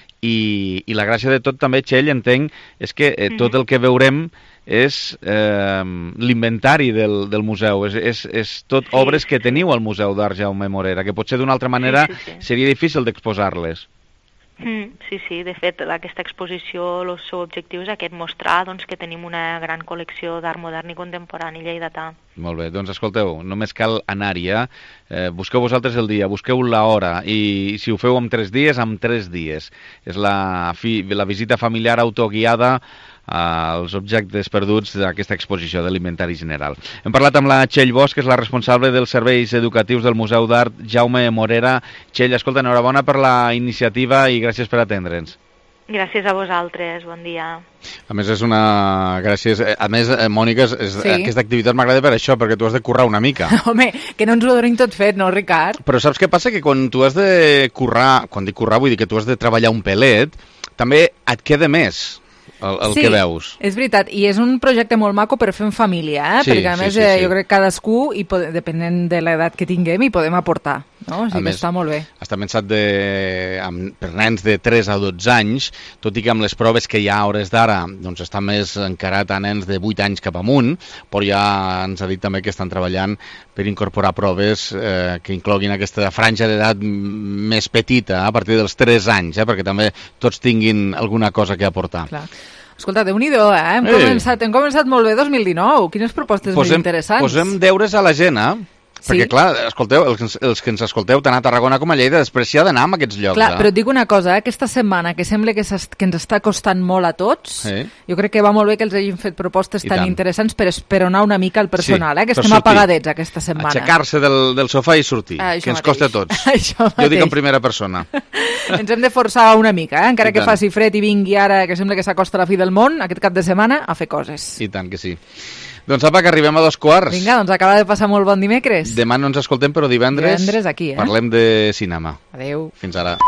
I, i la gràcia de tot també, Txell, entenc, és que eh, tot el que veurem és eh, l'inventari del, del museu, és, és, és tot sí, obres que teniu al Museu d'Art Jaume Morera, que potser d'una altra manera sí, sí, sí. seria difícil d'exposar-les. Mm, sí, sí, de fet, aquesta exposició, el seu objectiu és aquest, mostrar doncs, que tenim una gran col·lecció d'art modern i contemporani lleidatà. Molt bé, doncs escolteu, només cal anar-hi, eh? eh? Busqueu vosaltres el dia, busqueu l'hora, i si ho feu en tres dies, en tres dies. És la, fi, la visita familiar autoguiada als objectes perduts d'aquesta exposició de l'Inventari General. Hem parlat amb la Txell Bosch, que és la responsable dels serveis educatius del Museu d'Art Jaume Morera. Txell, escolta, enhorabona per la iniciativa i gràcies per atendre'ns. Gràcies a vosaltres, bon dia. A més, és una... Gràcies. A més, Mònica, és... Sí. aquesta activitat m'agrada per això, perquè tu has de currar una mica. Home, que no ens ho donin tot fet, no, Ricard? Però saps què passa? Que quan tu has de currar, quan dic currar vull dir que tu has de treballar un pelet, també et queda més el, el sí, que veus. És veritat, i és un projecte molt maco per fer en família, eh? Sí, perquè a sí, més sí, eh, sí. jo crec que cadascú, i pod- depenent de l'edat que tinguem, hi podem aportar, no? O sigui A que més, està molt bé. Està pensat de, amb, per nens de tres a dotze anys, tot i que amb les proves que hi ha a hores d'ara doncs està més encarat a nens de vuit anys cap amunt, però ja ens ha dit també que estan treballant per incorporar proves eh, que incloguin aquesta franja d'edat m- més petita, a partir dels tres anys, eh, perquè també tots tinguin alguna cosa que aportar. Clar. Escolta, Déu-n'hi-do, eh? Hem, Ei. començat, hem començat molt bé dos mil dinou. Quines propostes més Posem, interessants. posem deures a la gent, eh? Sí. Perquè, clar, escolteu, els, que ens- els que ens escolteu tant a Tarragona com a Lleida, després s'hi ha d'anar a aquests llocs. Clar, eh? però et dic una cosa, eh? Aquesta setmana, que sembla que, s'est- que ens està costant molt a tots, Sí. jo crec que va molt bé que els hagin fet propostes I tan tant. interessants per esperonar una mica el personal, Sí, eh? Que per estem sortir. apagadets aquesta setmana. Aixecar-se del, del sofà i sortir, Ah, això que ens mateix. costa a tots. Això Jo dic en mateix. primera persona. Ens hem de forçar una mica, eh? Encara I que tant. faci fred i vingui ara, que sembla que s'acosta la fi del món, aquest cap de setmana, a fer coses. I tant que sí. Doncs apa, que arribem a dos quarts. Vinga, doncs acaba de passar molt bon dimecres. Demà no ens escoltem, però divendres, Divendres aquí, eh? parlem de cinema. Adéu. Fins ara.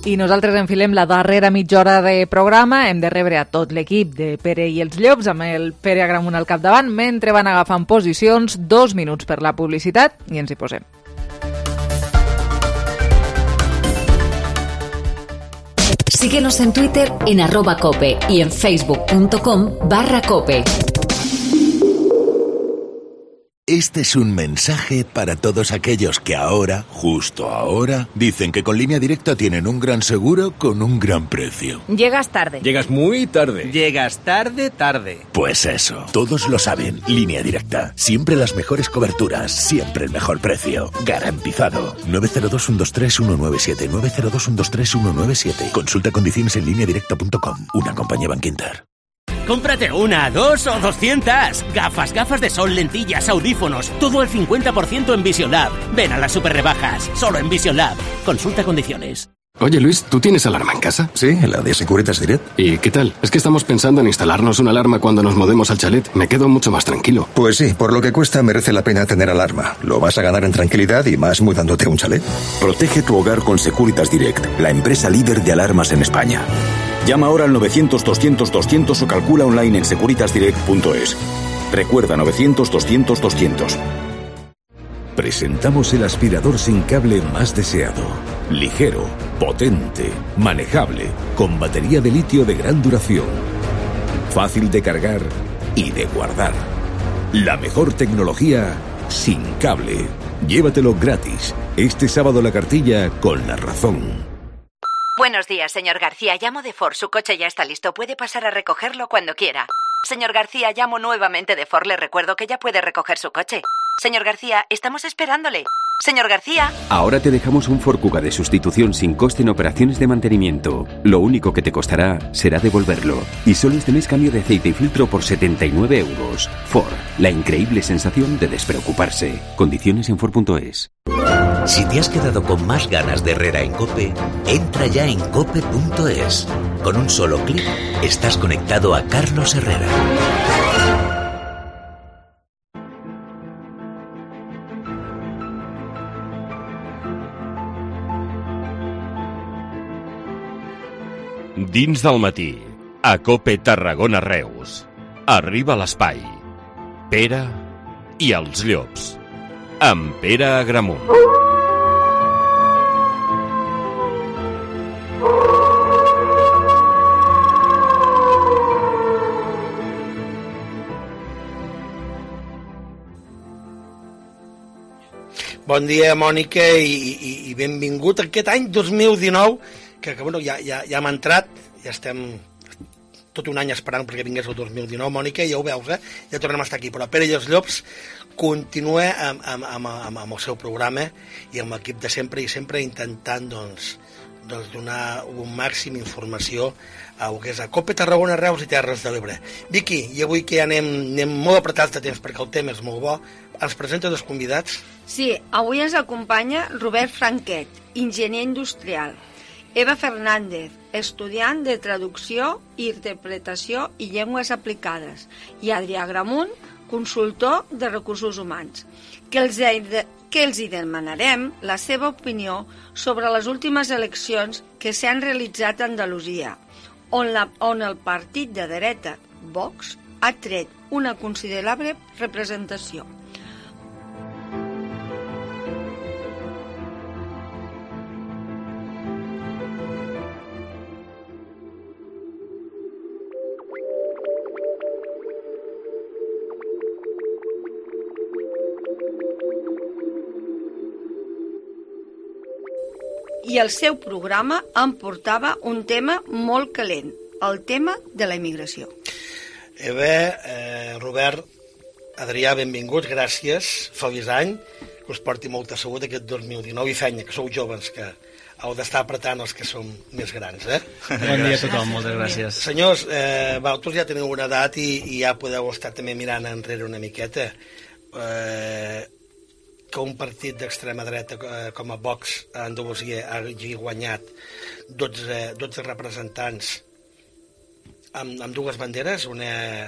I nosaltres enfilem la darrera mitja hora de programa. Hem de rebre a tot l'equip de Pere i els Llops, amb el Pere Agramunt al capdavant, mentre van agafant posicions. Dos minuts per la publicitat i ens hi posem. Síguenos en Twitter en arroba cope y en facebook.com barra cope. Este es un mensaje para todos aquellos que ahora, justo ahora, dicen que con Línea Directa tienen un gran seguro con un gran precio. Llegas tarde. Llegas muy tarde. Llegas tarde, tarde. Pues eso, todos lo saben. Línea Directa. Siempre las mejores coberturas, siempre el mejor precio. Garantizado. nueve cero dos, uno dos tres, uno nueve siete. nueve cero dos, uno dos tres, uno nueve siete. Consulta condiciones en línea directa punto com. Una compañía Bankinter. Cómprate una, dos o doscientas. Gafas, gafas de sol, lentillas, audífonos. Todo al cincuenta por ciento en Vision Lab. Ven a las super rebajas. Solo en Vision Lab. Consulta condiciones. Oye Luis, ¿tú tienes alarma en casa? Sí, la de Securitas Direct. ¿Y qué tal? Es que estamos pensando en instalarnos una alarma cuando nos mudemos al chalet. Me quedo mucho más tranquilo. Pues sí, por lo que cuesta merece la pena tener alarma. Lo vas a ganar en tranquilidad y más mudándote a un chalet. Protege tu hogar con Securitas Direct, la empresa líder de alarmas en España. Llama ahora al novecientos, doscientos, doscientos o calcula online en securitas direct punto es. Recuerda novecientos, doscientos, doscientos. Presentamos el aspirador sin cable más deseado. Ligero, potente, manejable, con batería de litio de gran duración. Fácil de cargar y de guardar. La mejor tecnología sin cable. Llévatelo gratis. Este sábado la cartilla con La Razón. Buenos días, señor García. Llamo de Ford. Su coche ya está listo. Puede pasar a recogerlo cuando quiera. Señor García, llamo nuevamente de Ford. Le recuerdo que ya puede recoger su coche. Señor García, estamos esperándole. Señor García. Ahora te dejamos un Ford Kuga de sustitución sin coste en operaciones de mantenimiento. Lo único que te costará será devolverlo. Y solo este mes cambio de aceite y filtro por setenta y nueve euros. Ford, la increíble sensación de despreocuparse. Condiciones en Ford punto es. Si te has quedado con más ganas de Herrera en COPE, entra ya en cope punto es. Con un solo clic estás conectado a Carlos Herrera. Dins del matí, a COPE Tarragona Reus. Arriba l'espai. Pere i els Llops. Amb Pere Agramunt. Bon dia, Mònica, i, i, i benvingut a aquest any dos mil dinou, que, que bueno, ja, ja, ja hem entrat, ja estem tot un any esperant perquè vingués el dos mil dinou, Mònica, ja ho veus, eh? Ja tornem a estar aquí, però Pere i els Llops continua amb, amb, amb, amb, amb el seu programa i amb l'equip de sempre i sempre intentant, doncs, doncs donar un màxim informació a el que és a COPE Tarragona, Reus i Terres de l'Ebre. Vicky, i avui que ja anem, anem molt apretats de temps perquè el tema és molt bo, ens presenta dos convidats. Sí, avui ens acompanya Robert Franquet, enginyer industrial, Eva Fernández, estudiant de traducció, interpretació i llengües aplicades, i Adrià Agramunt, consultor de recursos humans, que els, que els hi demanarem la seva opinió sobre les últimes eleccions que s'han realitzat a Andalusia, on, la, on el partit de dreta, Vox, ha tret una considerable representació. I el seu programa em portava un tema molt calent, el tema de la immigració. Eva, eh, Robert, Adrià, benvinguts, gràcies, feliç any, que us porti molta salut aquest dos mil dinou, i fenya, que sou joves, que heu d'estar apretant els que som més grans, eh? Bon dia a tothom, moltes gràcies. Senyors, eh, vosaltres ja teniu una edat i, i ja podeu estar també mirant enrere una miqueta. Eh, que un partit d'extrema dreta com a Vox a Andalusia hagi guanyat dotze, dotze representants amb, amb dues banderes, una,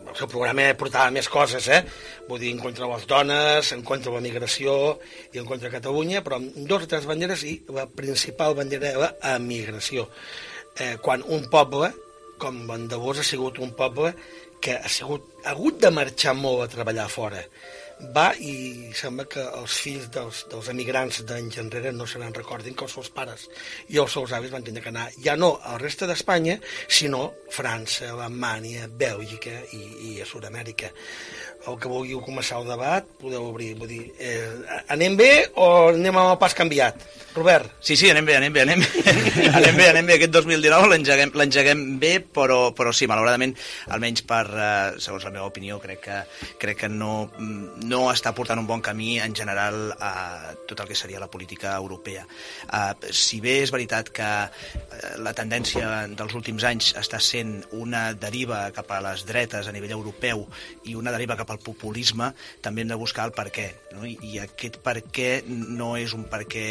el seu programa portava més coses, eh? Vull dir, en contra les dones, en contra la migració i en contra Catalunya, però amb dos o tres banderes i la principal bandera era la emigració. Eh, quan un poble, com l'Andalús, ha sigut un poble que ha, sigut, ha hagut de marxar molt a treballar fora. Va i sembla que els fills dels, dels emigrants d'anys enrere no se n'en recordin que els seus pares i els seus avis van tenir que anar ja no al reste d'Espanya, sinó França, Alemanya, Bèlgica i, i a Sud-amèrica. El que vulguiu començar el debat, podeu obrir. Vull dir, eh, anem bé o anem amb el pas canviat? Robert? Sí, sí, anem bé, anem bé, anem bé. anem bé, anem bé. Aquest dos mil dinou l'engeguem l'engeguem bé, però, però sí, malauradament, almenys per, eh, segons la meva opinió, crec que, crec que no, no està portant un bon camí en general a tot el que seria la política europea. Eh, si bé és veritat que eh, la tendència dels últims anys està sent una deriva cap a les dretes a nivell europeu i una deriva cap al populisme, també hem de buscar el per què, no? I, i aquest per què no és un per què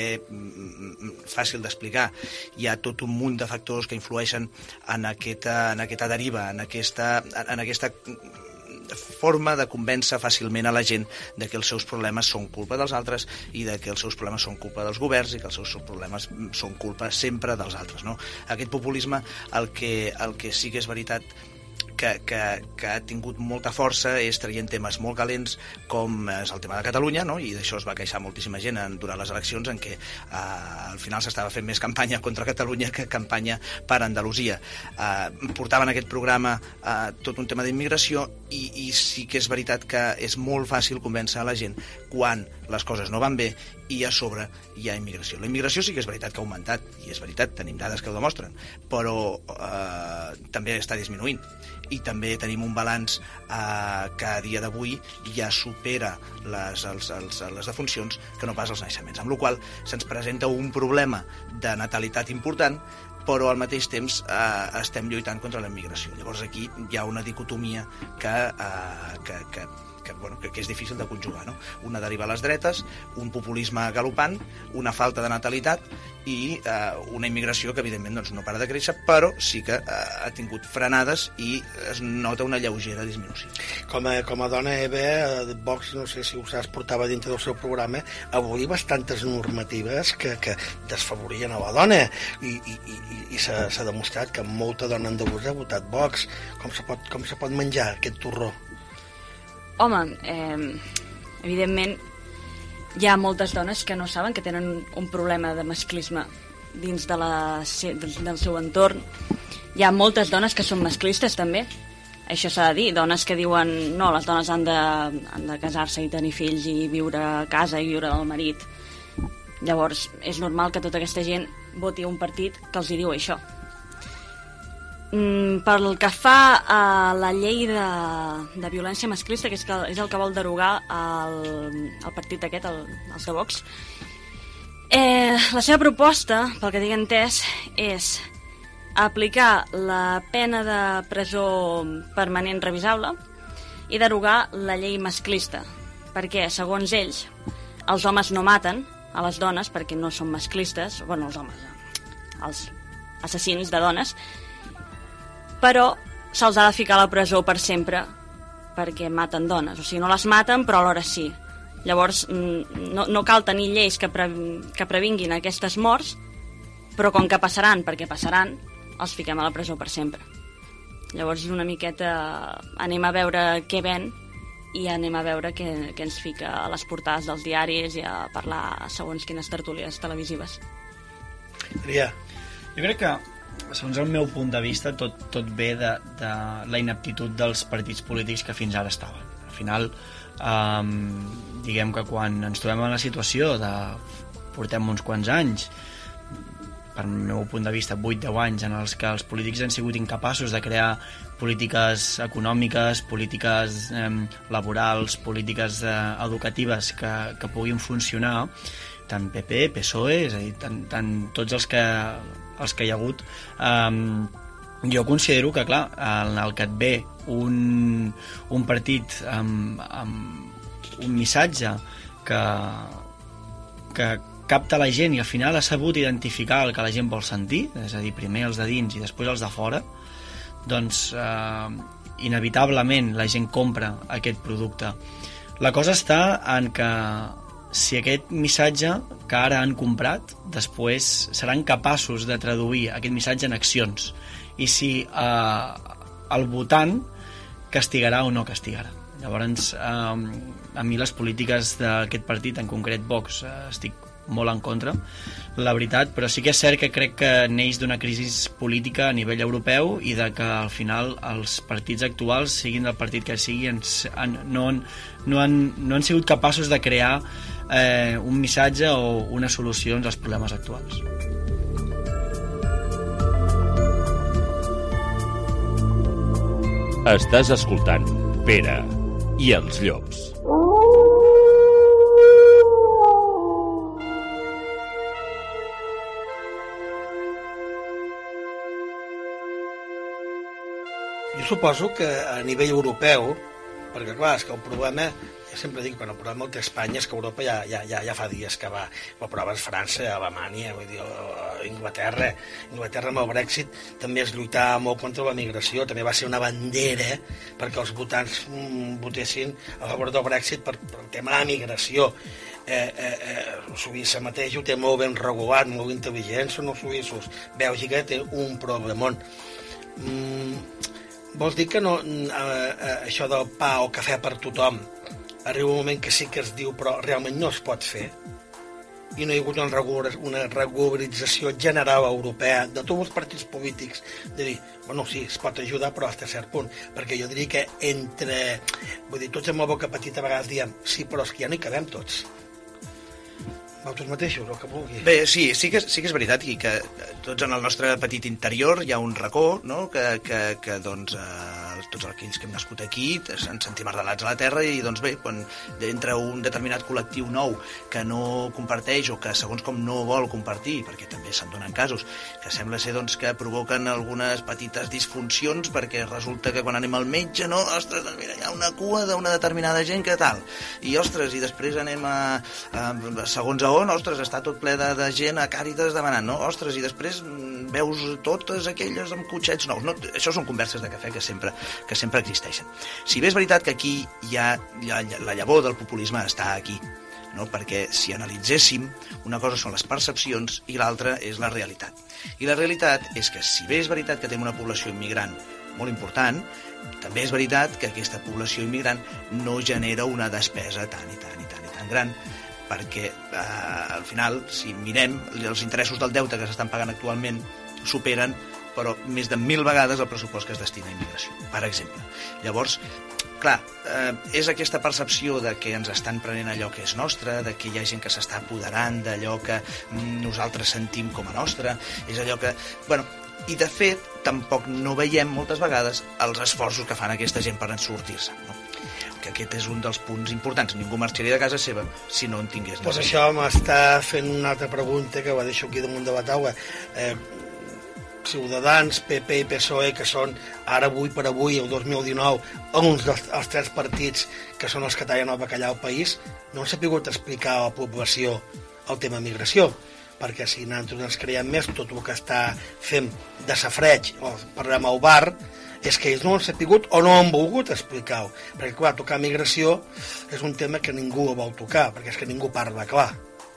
fàcil d'explicar. Hi ha tot un munt de factors que influeixen en aquesta, en aquesta deriva, en aquesta, en aquesta forma de convèncer fàcilment a la gent de que els seus problemes són culpa dels altres i de que els seus problemes són culpa dels governs i que els seus problemes són culpa sempre dels altres, no? Aquest populisme, el que, el que sí que és veritat Que, que, que ha tingut molta força és traient temes molt calents com és el tema de Catalunya, no? I d'això es va queixar moltíssima gent en, durant les eleccions en què eh, al final s'estava fent més campanya contra Catalunya que campanya per Andalusia. Eh, portaven aquest programa eh, tot un tema d'immigració i, i sí que és veritat que és molt fàcil convèncer a la gent quan les coses no van bé i a sobre hi ha immigració. La immigració sí que és veritat que ha augmentat, i és veritat, tenim dades que ho demostren, però eh, també està disminuint. I també tenim un balanç eh, que a dia d'avui ja supera les, els, els, les defuncions que no pas els naixements, amb la qual cosa se'ns presenta un problema de natalitat important, però al mateix temps eh, estem lluitant contra la immigració. Llavors aquí hi ha una dicotomia que, eh, que, que Que, bueno, que, que és difícil de conjugar, no? Una deriva a les dretes, un populisme galopant, una falta de natalitat i eh, una immigració que evidentment doncs, no para de créixer, però sí que eh, ha tingut frenades i es nota una lleugera disminució. Com a, com a dona, Eva, Vox, no sé si ho saps, portava dintre del seu programa avui bastantes normatives que, que desfavorien a la dona i, i, i, i s'ha demostrat que molta dona andalusa ha votat Vox. Com se pot, com se pot menjar aquest torró? Home, eh, evidentment hi ha moltes dones que no saben que tenen un problema de masclisme dins de la, del seu entorn. Hi ha moltes dones que són masclistes també, això s'ha de dir, dones que diuen no, les dones han de, han de casar-se i tenir fills i viure a casa i viure del marit. Llavors és normal que tota aquesta gent voti un partit que els hi diu això. Mm, pel que fa a la llei de, de violència masclista, que és, que és el que vol derogar el, el partit aquest, el, els de Vox, eh, la seva proposta, pel que tinc entès, és aplicar la pena de presó permanent revisable i derogar la llei masclista, perquè, segons ells, els homes no maten a les dones perquè no són masclistes, bueno, els homes, els assassins de dones, però se'ls ha de ficar a la presó per sempre perquè maten dones, o sigui, no les maten però alhora sí. Llavors no, no cal tenir lleis que, pre, que previnguin aquestes morts, però com que passaran, perquè passaran, els fiquem a la presó per sempre. Llavors és una miqueta anem a veure què ven i anem a veure què, què ens fica a les portades dels diaris i a parlar segons quines tertúlies televisives. Adrià. Jo crec que segons el meu punt de vista, tot, tot ve de, de la ineptitud dels partits polítics que fins ara estaven. Al final, um, diguem que quan ens trobem en la situació de portem uns quants anys, per el meu punt de vista, vuit deu anys, en els que els polítics han sigut incapaços de crear polítiques econòmiques, polítiques eh, laborals, polítiques eh, educatives que, que puguin funcionar, tant P P, P S O E, és a dir, tant, tant tots els que, els que hi ha hagut, um, jo considero que, clar, en el que et ve un, un partit amb, amb un missatge que, que capta la gent i al final ha sabut identificar el que la gent vol sentir, és a dir, primer els de dins i després els de fora, doncs eh, inevitablement la gent compra aquest producte. La cosa està en que si aquest missatge que ara han comprat, després seran capaços de traduir aquest missatge en accions, i si eh, el votant castigarà o no castigarà. Llavors, eh, a mi les polítiques d'aquest partit, en concret Vox, eh, estic molt en contra, la veritat, però sí que és cert que crec que neix d'una crisi política a nivell europeu i de que al final els partits actuals, siguin del partit que sigui, ens, han, no, han, no, han, no han sigut capaços de crear eh, un missatge o unes solucions als problemes actuals. Estàs escoltant Pere i els llops. Jo suposo que a nivell europeu, perquè clar, és que el problema, jo sempre dic, quan el problema el té Espanya és que Europa ja, ja, ja, ja fa dies que va, va provar França, Alemanya, vull dir, Inglaterra, Inglaterra amb el Brexit també es lluitava molt contra la migració, també va ser una bandera perquè els votants mm, votessin a favor del Brexit per, per el tema de la migració. Eh, eh, eh, Suïssa mateix ho té molt ben regulat, molt intel·ligent, són els suïssos. Bèlgica té un problemon. Mm, Vols dir que no, eh, eh, això del pa o cafè per tothom arriba un moment que sí que es diu però realment no es pot fer i no hi ha hagut una, regular, una regularització general europea de tots els partits polítics de dir, bueno, sí, es pot ajudar però fins a cert punt, perquè jo diria que entre, vull dir, tots amb la boca petita a vegades diem, sí, però és que ja no hi cabem tots. Vosaltres mateixos, el que vulgui. Bé, sí, sí que, sí que és veritat i que tots en el nostre petit interior hi ha un racó, no?, que, que, que doncs, eh, tots aquells que hem nascut aquí ens sentim arrelats a la terra i, doncs bé, quan entra un determinat col·lectiu nou que no comparteix o que segons com no vol compartir, perquè també se'n donen casos, que sembla ser doncs, que provoquen algunes petites disfuncions perquè resulta que quan anem al metge, no, ostres, doncs mira, hi ha una cua d'una determinada gent que tal, i ostres, i després anem a, a segons a on, ostres, està tot ple de, de gent a Càritas demanant, no? Ostres, i després veus totes aquelles amb cotxets nous. No, això són converses de cafè que sempre, que sempre existeixen. Si bé és veritat que aquí hi ha, hi ha la llavor del populisme està aquí, no? Perquè si analitzéssim, una cosa són les percepcions i l'altra és la realitat. I la realitat és que si bé és veritat que tenim una població immigrant molt important, també és veritat que aquesta població immigrant no genera una despesa tan i tan i tan i tan gran, perquè eh, al final, si mirem, els interessos del deute que s'estan pagant actualment superen, però més de mil vegades el pressupost que es destina a immigració, per exemple. Llavors, clar, eh, és aquesta percepció de que ens estan prenent allò que és nostre, de que hi ha gent que s'està apoderant d'allò que nosaltres sentim com a nostre, és allò que... Bueno, i de fet, tampoc no veiem moltes vegades els esforços que fan aquesta gent per en sortir-se, no? Que aquest és un dels punts importants. Ningú marxaria de casa seva si no en tingués. Pues això m'està fent una altra pregunta que la deixo aquí damunt de la taula. Eh, Ciutadans, P P i P S O E, que són ara avui per avui, el dos mil dinou, uns dels els tres partits que són els que tallen el bacallà al país, no han sabut explicar a la població el tema migració, perquè si nosaltres ens creiem més tot el que està fent de safreig o parlem al bar, és que ells no han sapigut o no han volgut explicar-ho, perquè clar, tocar migració és un tema que ningú vol tocar, perquè és que ningú parla clar.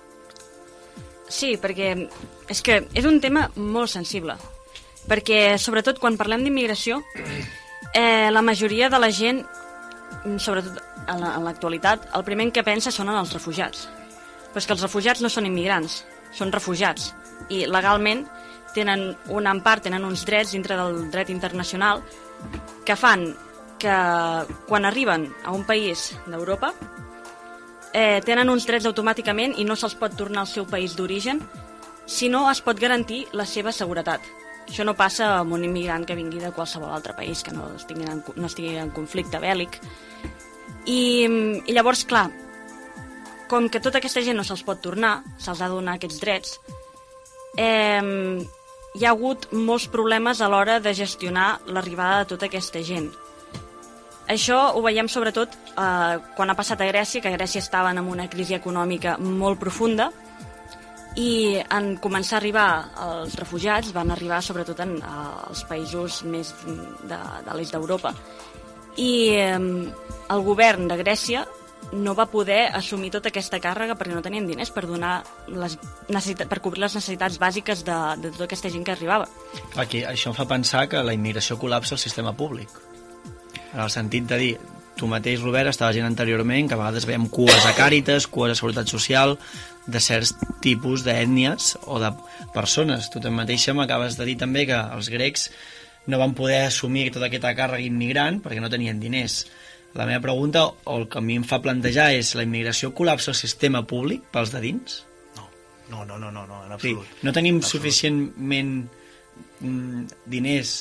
Sí, perquè és que és un tema molt sensible, perquè sobretot quan parlem d'immigració eh, la majoria de la gent, sobretot en l'actualitat, el primer que pensa són en els refugiats, però és que els refugiats no són immigrants, són refugiats, i legalment tenen un empar, tenen uns drets dintre del dret internacional que fan que quan arriben a un país d'Europa eh, tenen uns drets automàticament i no se'ls pot tornar al seu país d'origen si no es pot garantir la seva seguretat. Això no passa amb un immigrant que vingui de qualsevol altre país que no estigui en, no estigui en conflicte bèl·lic. I, i llavors, clar, com que tota aquesta gent no se'ls pot tornar, se'ls ha de donar aquests drets, eh, hi ha hagut molts problemes a l'hora de gestionar l'arribada de tota aquesta gent. Això ho veiem sobretot eh, quan ha passat a Grècia, que a Grècia estaven en una crisi econòmica molt profunda i en començar a arribar els refugiats van arribar sobretot en, als països més de, de l'est d'Europa. I eh, el govern de Grècia no va poder assumir tota aquesta càrrega perquè no tenien diners per donar les per cobrir les necessitats bàsiques de, de tota aquesta gent que arribava. Aquí, això em fa pensar que la immigració col·lapsa el sistema públic. En el sentit de dir, tu mateix, Robert, estaves dient anteriorment que a vegades veiem cues a Càritas, cues a Seguretat Social, de certs tipus d'ètnies o de persones. Tu mateixa m'acabes de dir també que els grecs no van poder assumir tota aquesta càrrega immigrant perquè no tenien diners. La meva pregunta, o el que a mi em fa plantejar, és la immigració col·lapsa el sistema públic pels de dins? No, no, no, no, no en absolut. Sí, no tenim suficientment mm, diners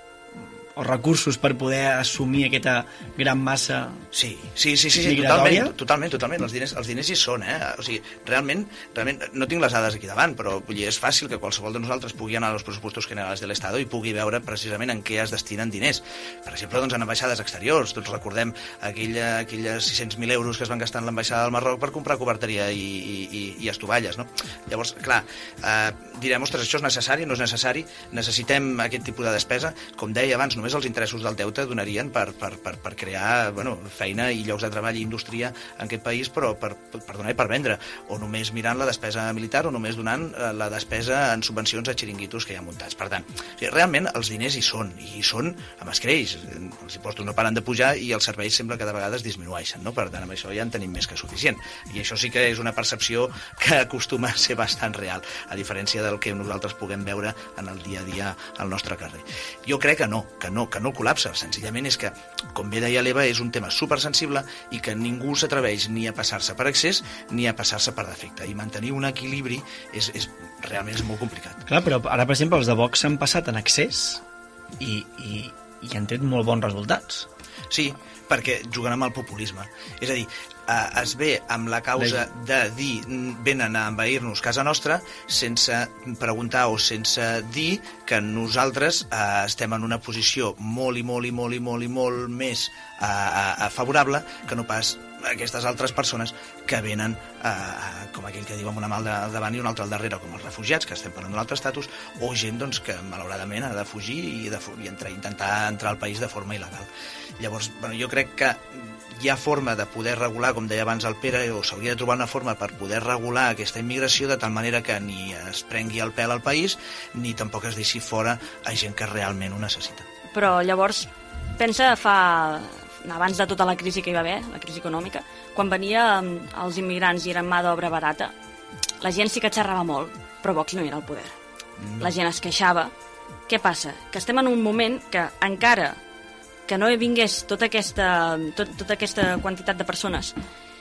o recursos per poder assumir aquesta gran massa sí, sí, sí, sí, sí migratòria? Totalment, totalment, totalment. Els diners, els diners hi són, eh? O sigui, realment, realment, no tinc les dades aquí davant, però vull dir, és fàcil que qualsevol de nosaltres pugui anar als pressupostos generals de l'Estado i pugui veure precisament en què es destinen diners. Per exemple, doncs, en ambaixades exteriors. Tots recordem aquella, aquelles sis-cents mil euros que es van gastar en l'ambaixada del Marroc per comprar coberteria i, i, i, i estovalles, no? Llavors, clar, eh, direm, ostres, això és necessari, no és necessari, necessitem aquest tipus de despesa. Com deia abans, només els interessos del deute donarien per, per, per, per crear bueno, feina i llocs de treball i indústria en aquest país, però per, per donar i per vendre, o només mirant la despesa militar o només donant la despesa en subvencions a xiringuitos que hi ha muntats. Per tant, o sigui, realment els diners hi són, i hi són amb escreix. Els impostos no paren de pujar i els serveis sembla que de vegades disminueixen, no? Per tant, amb això ja en tenim més que suficient. I això sí que és una percepció que acostuma a ser bastant real, a diferència del que nosaltres puguem veure en el dia a dia al nostre carrer. Jo crec que no, que no, que no col·lapsa, senzillament és que, com bé deia l'Eva, és un tema supersensible i que ningú s'atreveix ni a passar-se per excés ni a passar-se per defecte, i mantenir un equilibri és, és realment és molt complicat. Clar, però ara, per exemple, els de Vox s'han passat en excés i, i, i han tret molt bons resultats. Sí, perquè juguen amb el populisme. És a dir, eh, es ve amb la causa de dir venen a envair-nos casa nostra sense preguntar o sense dir que nosaltres eh, estem en una posició molt i molt i molt i molt i molt més eh, eh, favorable que no pas aquestes altres persones que venen, eh, com aquell que diu amb una mà al davant i una altra al darrere, com els refugiats, que estem parlant d'un altre estatus, o gent doncs, que malauradament ha de fugir i, de, i entrar, intentar entrar al país de forma il·legal. Llavors, bueno, jo crec que hi ha forma de poder regular, com deia abans el Pere, o s'hauria de trobar una forma per poder regular aquesta immigració de tal manera que ni es prengui el pèl al país, ni tampoc es deixi fora a gent que realment ho necessita. Però llavors, pensa fa... abans de tota la crisi que hi va haver, la crisi econòmica, quan venia els immigrants i eren mà d'obra barata, la gent sí que xerrava molt, però Vox no era al poder. No. La gent es queixava. Què passa? Que estem en un moment que encara que no vingués tota aquesta, tot, tota aquesta quantitat de persones,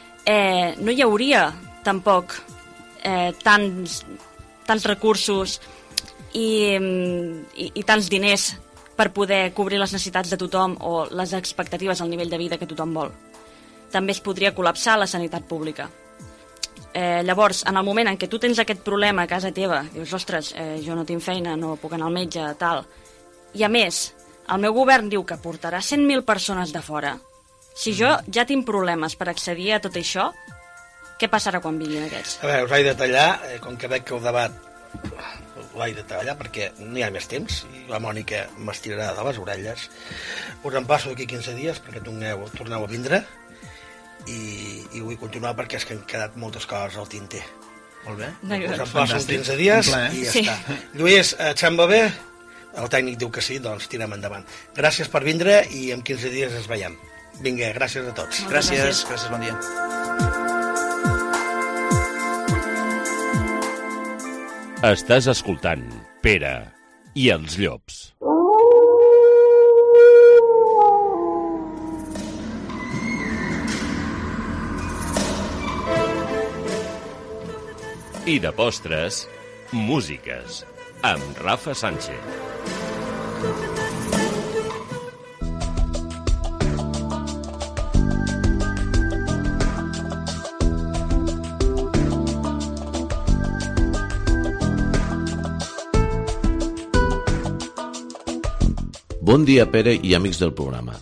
eh, no hi hauria tampoc eh, tants, tants recursos i, i, i tants diners per poder cobrir les necessitats de tothom o les expectatives al nivell de vida que tothom vol. També es podria col·lapsar la sanitat pública. Eh, llavors, en el moment en què tu tens aquest problema a casa teva, dius, ostres, eh, jo no tinc feina, no puc anar al metge, tal, i a més, el meu govern diu que portarà cent mil persones de fora. Si jo ja tinc problemes per accedir a tot això, què passarà quan vinguin aquests? A veure, us he de tallar, eh, com que veig que el debat ho he de treballar perquè no hi ha més temps i la Mònica m'estirarà de les orelles. Us en passo d'aquí quinze dies perquè torneu, torneu a vindre i, i vull continuar perquè és que han quedat moltes coses al tinter. Molt bé. Us en passo quinze dies i ja sí. està. Lluís, et sembla bé? El tècnic diu que sí, doncs tirem endavant. Gràcies per vindre i en quinze dies es veiem. Vinga, gràcies a tots. Gràcies, gràcies, bon dia. Estàs escoltant Pere i els llops. I de postres, músiques, amb Rafa Sánchez. Bon dia, Pere i amics del programa.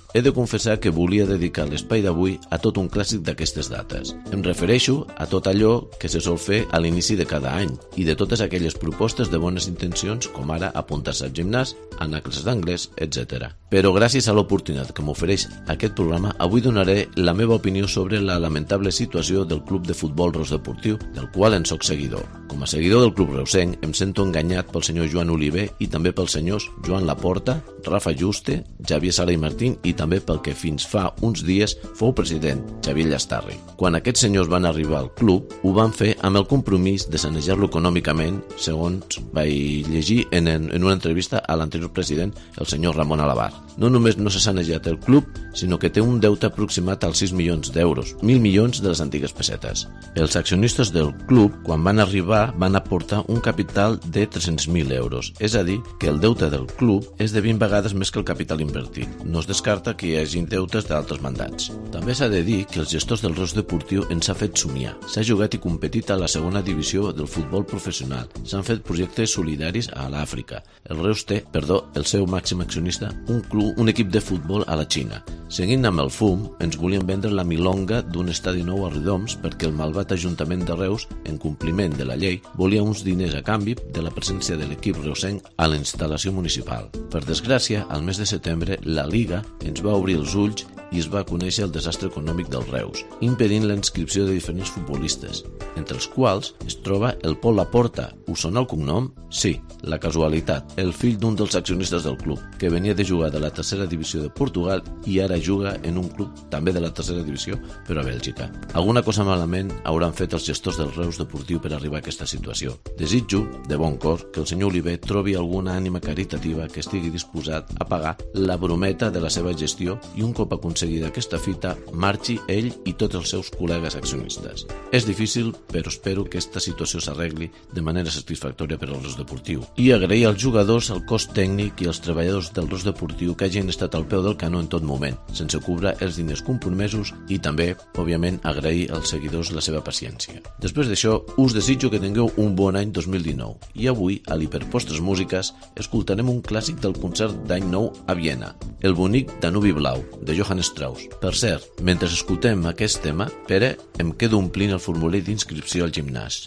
he de confessar que volia dedicar l'espai d'avui a tot un clàssic d'aquestes dates. Em refereixo a tot allò que se sol fer a l'inici de cada any i de totes aquelles propostes de bones intencions com ara apuntar-se al gimnàs, anar a classes d'anglès, etcètera. Però gràcies a l'oportunitat que m'ofereix aquest programa, avui donaré la meva opinió sobre la lamentable situació del Club de Futbol Reus Deportiu, del qual en soc seguidor. Com a seguidor del club reusenc, em sento enganyat pel senyor Joan Oliver i també pels senyors Joan Laporta, Rafa Juste, Xavier Sala i Martín i també pel que fins fa uns dies fou president, Xavier Llastarri. Quan aquests senyors van arribar al club, ho van fer amb el compromís de sanejar-lo econòmicament, segons vaig llegir en, en una entrevista a l'anterior president, el senyor Ramon Alabar. No només no s'ha sanejat el club, sinó que té un deute aproximat als sis milions d'euros, mil milions de les antigues pessetes. Els accionistes del club, quan van arribar, van aportar un capital de tres-cents mil euros, és a dir, que el deute del club és de vint vegades més que el capital invertit. No es descarta que hi hagi deutes d'altres mandats. També s'ha de dir que els gestors del Reus Deportiu ens ha fet somiar. S'ha jugat i competit a la segona divisió del futbol professional. S'han fet projectes solidaris a l'Àfrica. El Reus té, perdó, el seu màxim accionista, un club, un equip de futbol a la Xina. Seguint amb el fum, ens volien vendre la milonga d'un estadi nou a Ridoms perquè el malvat Ajuntament de Reus, en compliment de la llei, volia uns diners a canvi de la presència de l'equip reusenc a la instal·lació municipal. Per desgràcia, al mes de setembre, la Liga ens va obrir els ulls i es va conèixer el desastre econòmic del Reus, impedint la inscripció de diferents futbolistes, entre els quals es troba el Pol Laporta. Us sona el cognom? Sí, la casualitat, el fill d'un dels accionistes del club, que venia de jugar de la tercera divisió de Portugal i ara juga en un club també de la tercera divisió, però a Bèlgica. Alguna cosa malament hauran fet els gestors del Reus Deportiu per arribar a aquesta situació. Desitjo, de bon cor, que el senyor Oliver trobi alguna ànima caritativa que estigui disposat a pagar la brometa de la seva gestió i un cop aconseguida aquesta fita, marxi ell i tots els seus col·legues accionistes. És difícil, però espero que aquesta situació s'arregli de manera satisfactòria per al Reus Deportiu. I agrair als jugadors, al cos tècnic i als treballadors del Reus Deportiu que hagin estat al peu del canó en tot moment, sense cobrar els diners compromesos i també, òbviament, agrair als seguidors la seva paciència. Després d'això, us desitjo que tingueu un bon any dos mil dinou i avui, a l'Hiperpostres Músiques, escoltarem un clàssic del concert d'any nou a Viena, El bonic Danubi Blau, de Johann Strauss. Per cert, mentre escoltem aquest tema, Pere, em quedo omplint el formulari d'inscripció al gimnàs.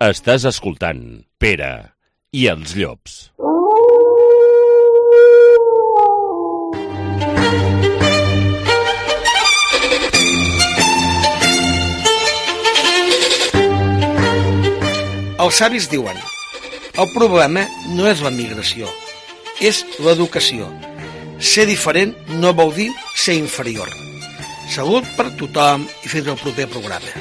Estàs escoltant Pere i els llops. Els savis diuen: el problema no és la migració, és l'educació. Ser diferent no vol dir ser inferior. Salut per tothom i fins al proper programa.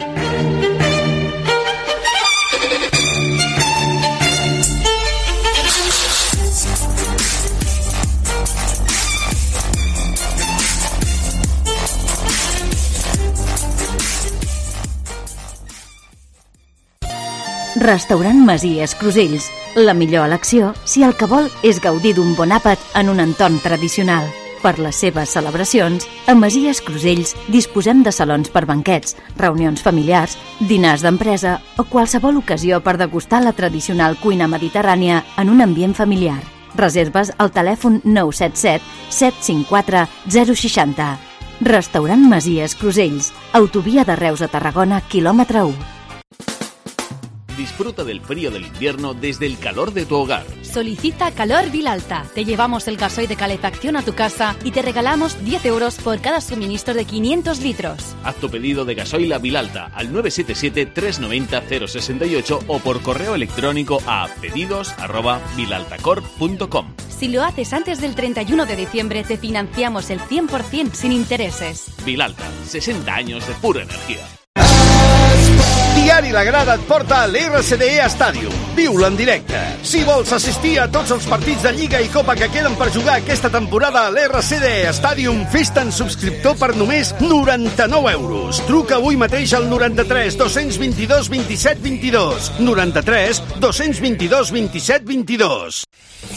Restaurant Masies Crusells. La millor elecció si el que vol és gaudir d'un bon àpat en un entorn tradicional. Per les seves celebracions, a Masies Crusells disposem de salons per banquets, reunions familiars, dinars d'empresa o qualsevol ocasió per degustar la tradicional cuina mediterrània en un ambient familiar. Reserves al telèfon nou set set set cinc quatre zero sis zero. Restaurant Masies Crusells. Autovia de Reus a Tarragona, quilòmetre u. Disfruta del frío del invierno desde el calor de tu hogar. Solicita Calor Vilalta. Te llevamos el gasoil de calefacción a tu casa y te regalamos diez euros por cada suministro de quinientos litros. Haz tu pedido de gasoil a Vilalta al nueve siete siete tres nueve cero cero seis ocho o por correo electrónico a pedidos arroba vilaltacorp punto com. Si lo haces antes del treinta y uno de diciembre, te financiamos el cien por ciento sin intereses. Vilalta, sesenta años de pura energía. Diari La Grada et porta a l'R C D E Stadium. Viu-la en directe. Si vols assistir a tots els partits de Lliga i Copa que queden per jugar aquesta temporada a l'R C D E Stadium, fes-te'n subscriptor per només noranta-nou euros. Truca avui mateix al noranta-tres dos cents vint-i-dos vint-i-set vint-i-dos. noranta-tres dos cents vint-i-dos vint-i-set vint-i-dos.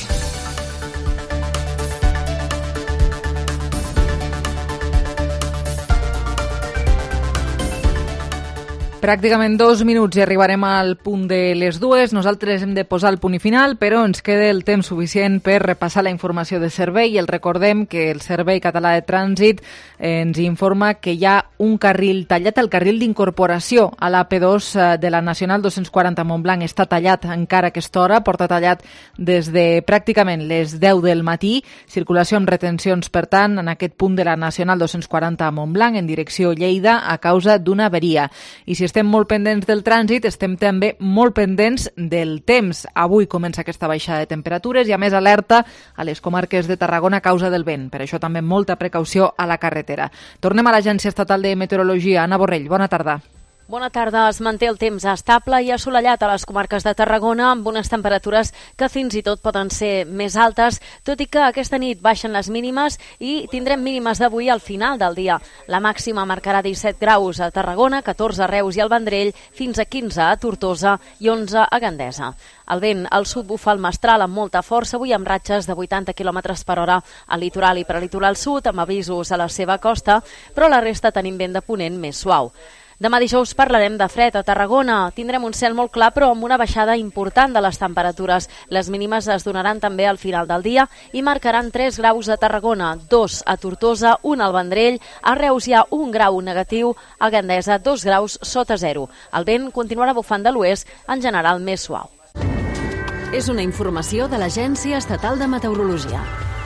Pràcticament dos minuts i arribarem al punt de les dues. Nosaltres hem de posar el punt i final, però ens queda el temps suficient per repassar la informació de servei. I el recordem que el Servei Català de Trànsit ens informa que hi ha un carril tallat, el carril d'incorporació a l'A P dos de la Nacional dos-cents quaranta a Montblanc està tallat encara a aquesta hora, porta tallat des de pràcticament les deu del matí. Circulació amb retencions, per tant, en aquest punt de la Nacional dos-cents quaranta a Montblanc en direcció Lleida a causa d'una averia. I si estem molt pendents del trànsit, estem també molt pendents del temps. Avui comença aquesta baixada de temperatures i a més alerta a les comarques de Tarragona a causa del vent. Per això també molta precaució a la carretera. Tornem a l'Agència Estatal de Meteorologia. Anna Borrell, bona tarda. Bona tarda. Es manté el temps estable i assolellat a les comarques de Tarragona amb unes temperatures que fins i tot poden ser més altes, tot i que aquesta nit baixen les mínimes i tindrem mínimes d'avui al final del dia. La màxima marcarà disset graus a Tarragona, catorze a Reus i al Vendrell, fins a quinze a Tortosa i onze a Gandesa. El vent al sud bufa el mestral amb molta força, avui amb ratxes de vuitanta quilòmetres per hora al litoral i prelitoral sud, amb avisos a la seva costa, però la resta tenim vent de ponent més suau. Demà dijous parlarem de fred a Tarragona. Tindrem un cel molt clar però amb una baixada important de les temperatures. Les mínimes es donaran també al final del dia i marcaran tres graus a Tarragona, dos a Tortosa, un al Vendrell, a Reus hi ha un grau negatiu, a Gandesa dos graus sota zero. El vent continuarà bufant de l'oest, en general més suau. És una informació de l'Agència Estatal de Meteorologia.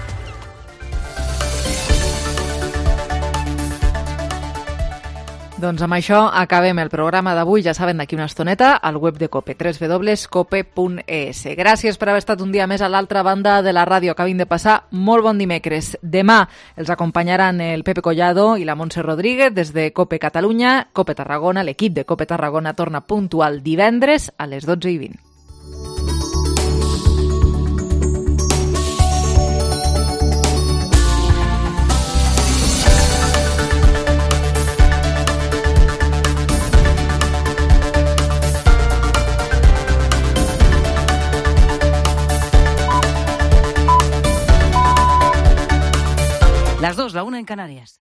Doncs amb això acabem el programa d'avui, ja saben, d'aquí una estoneta, al web de COPE, w w w punt cope punt e s. Gràcies per haver estat un dia més a l'altra banda de la ràdio. Acabin de passar molt bon dimecres. Demà els acompanyaran el Pepe Collado i la Montse Rodríguez des de COPE Catalunya, COPE Tarragona. L'equip de COPE Tarragona torna puntual divendres a les dotze i vint. Las dos, la una en Canarias.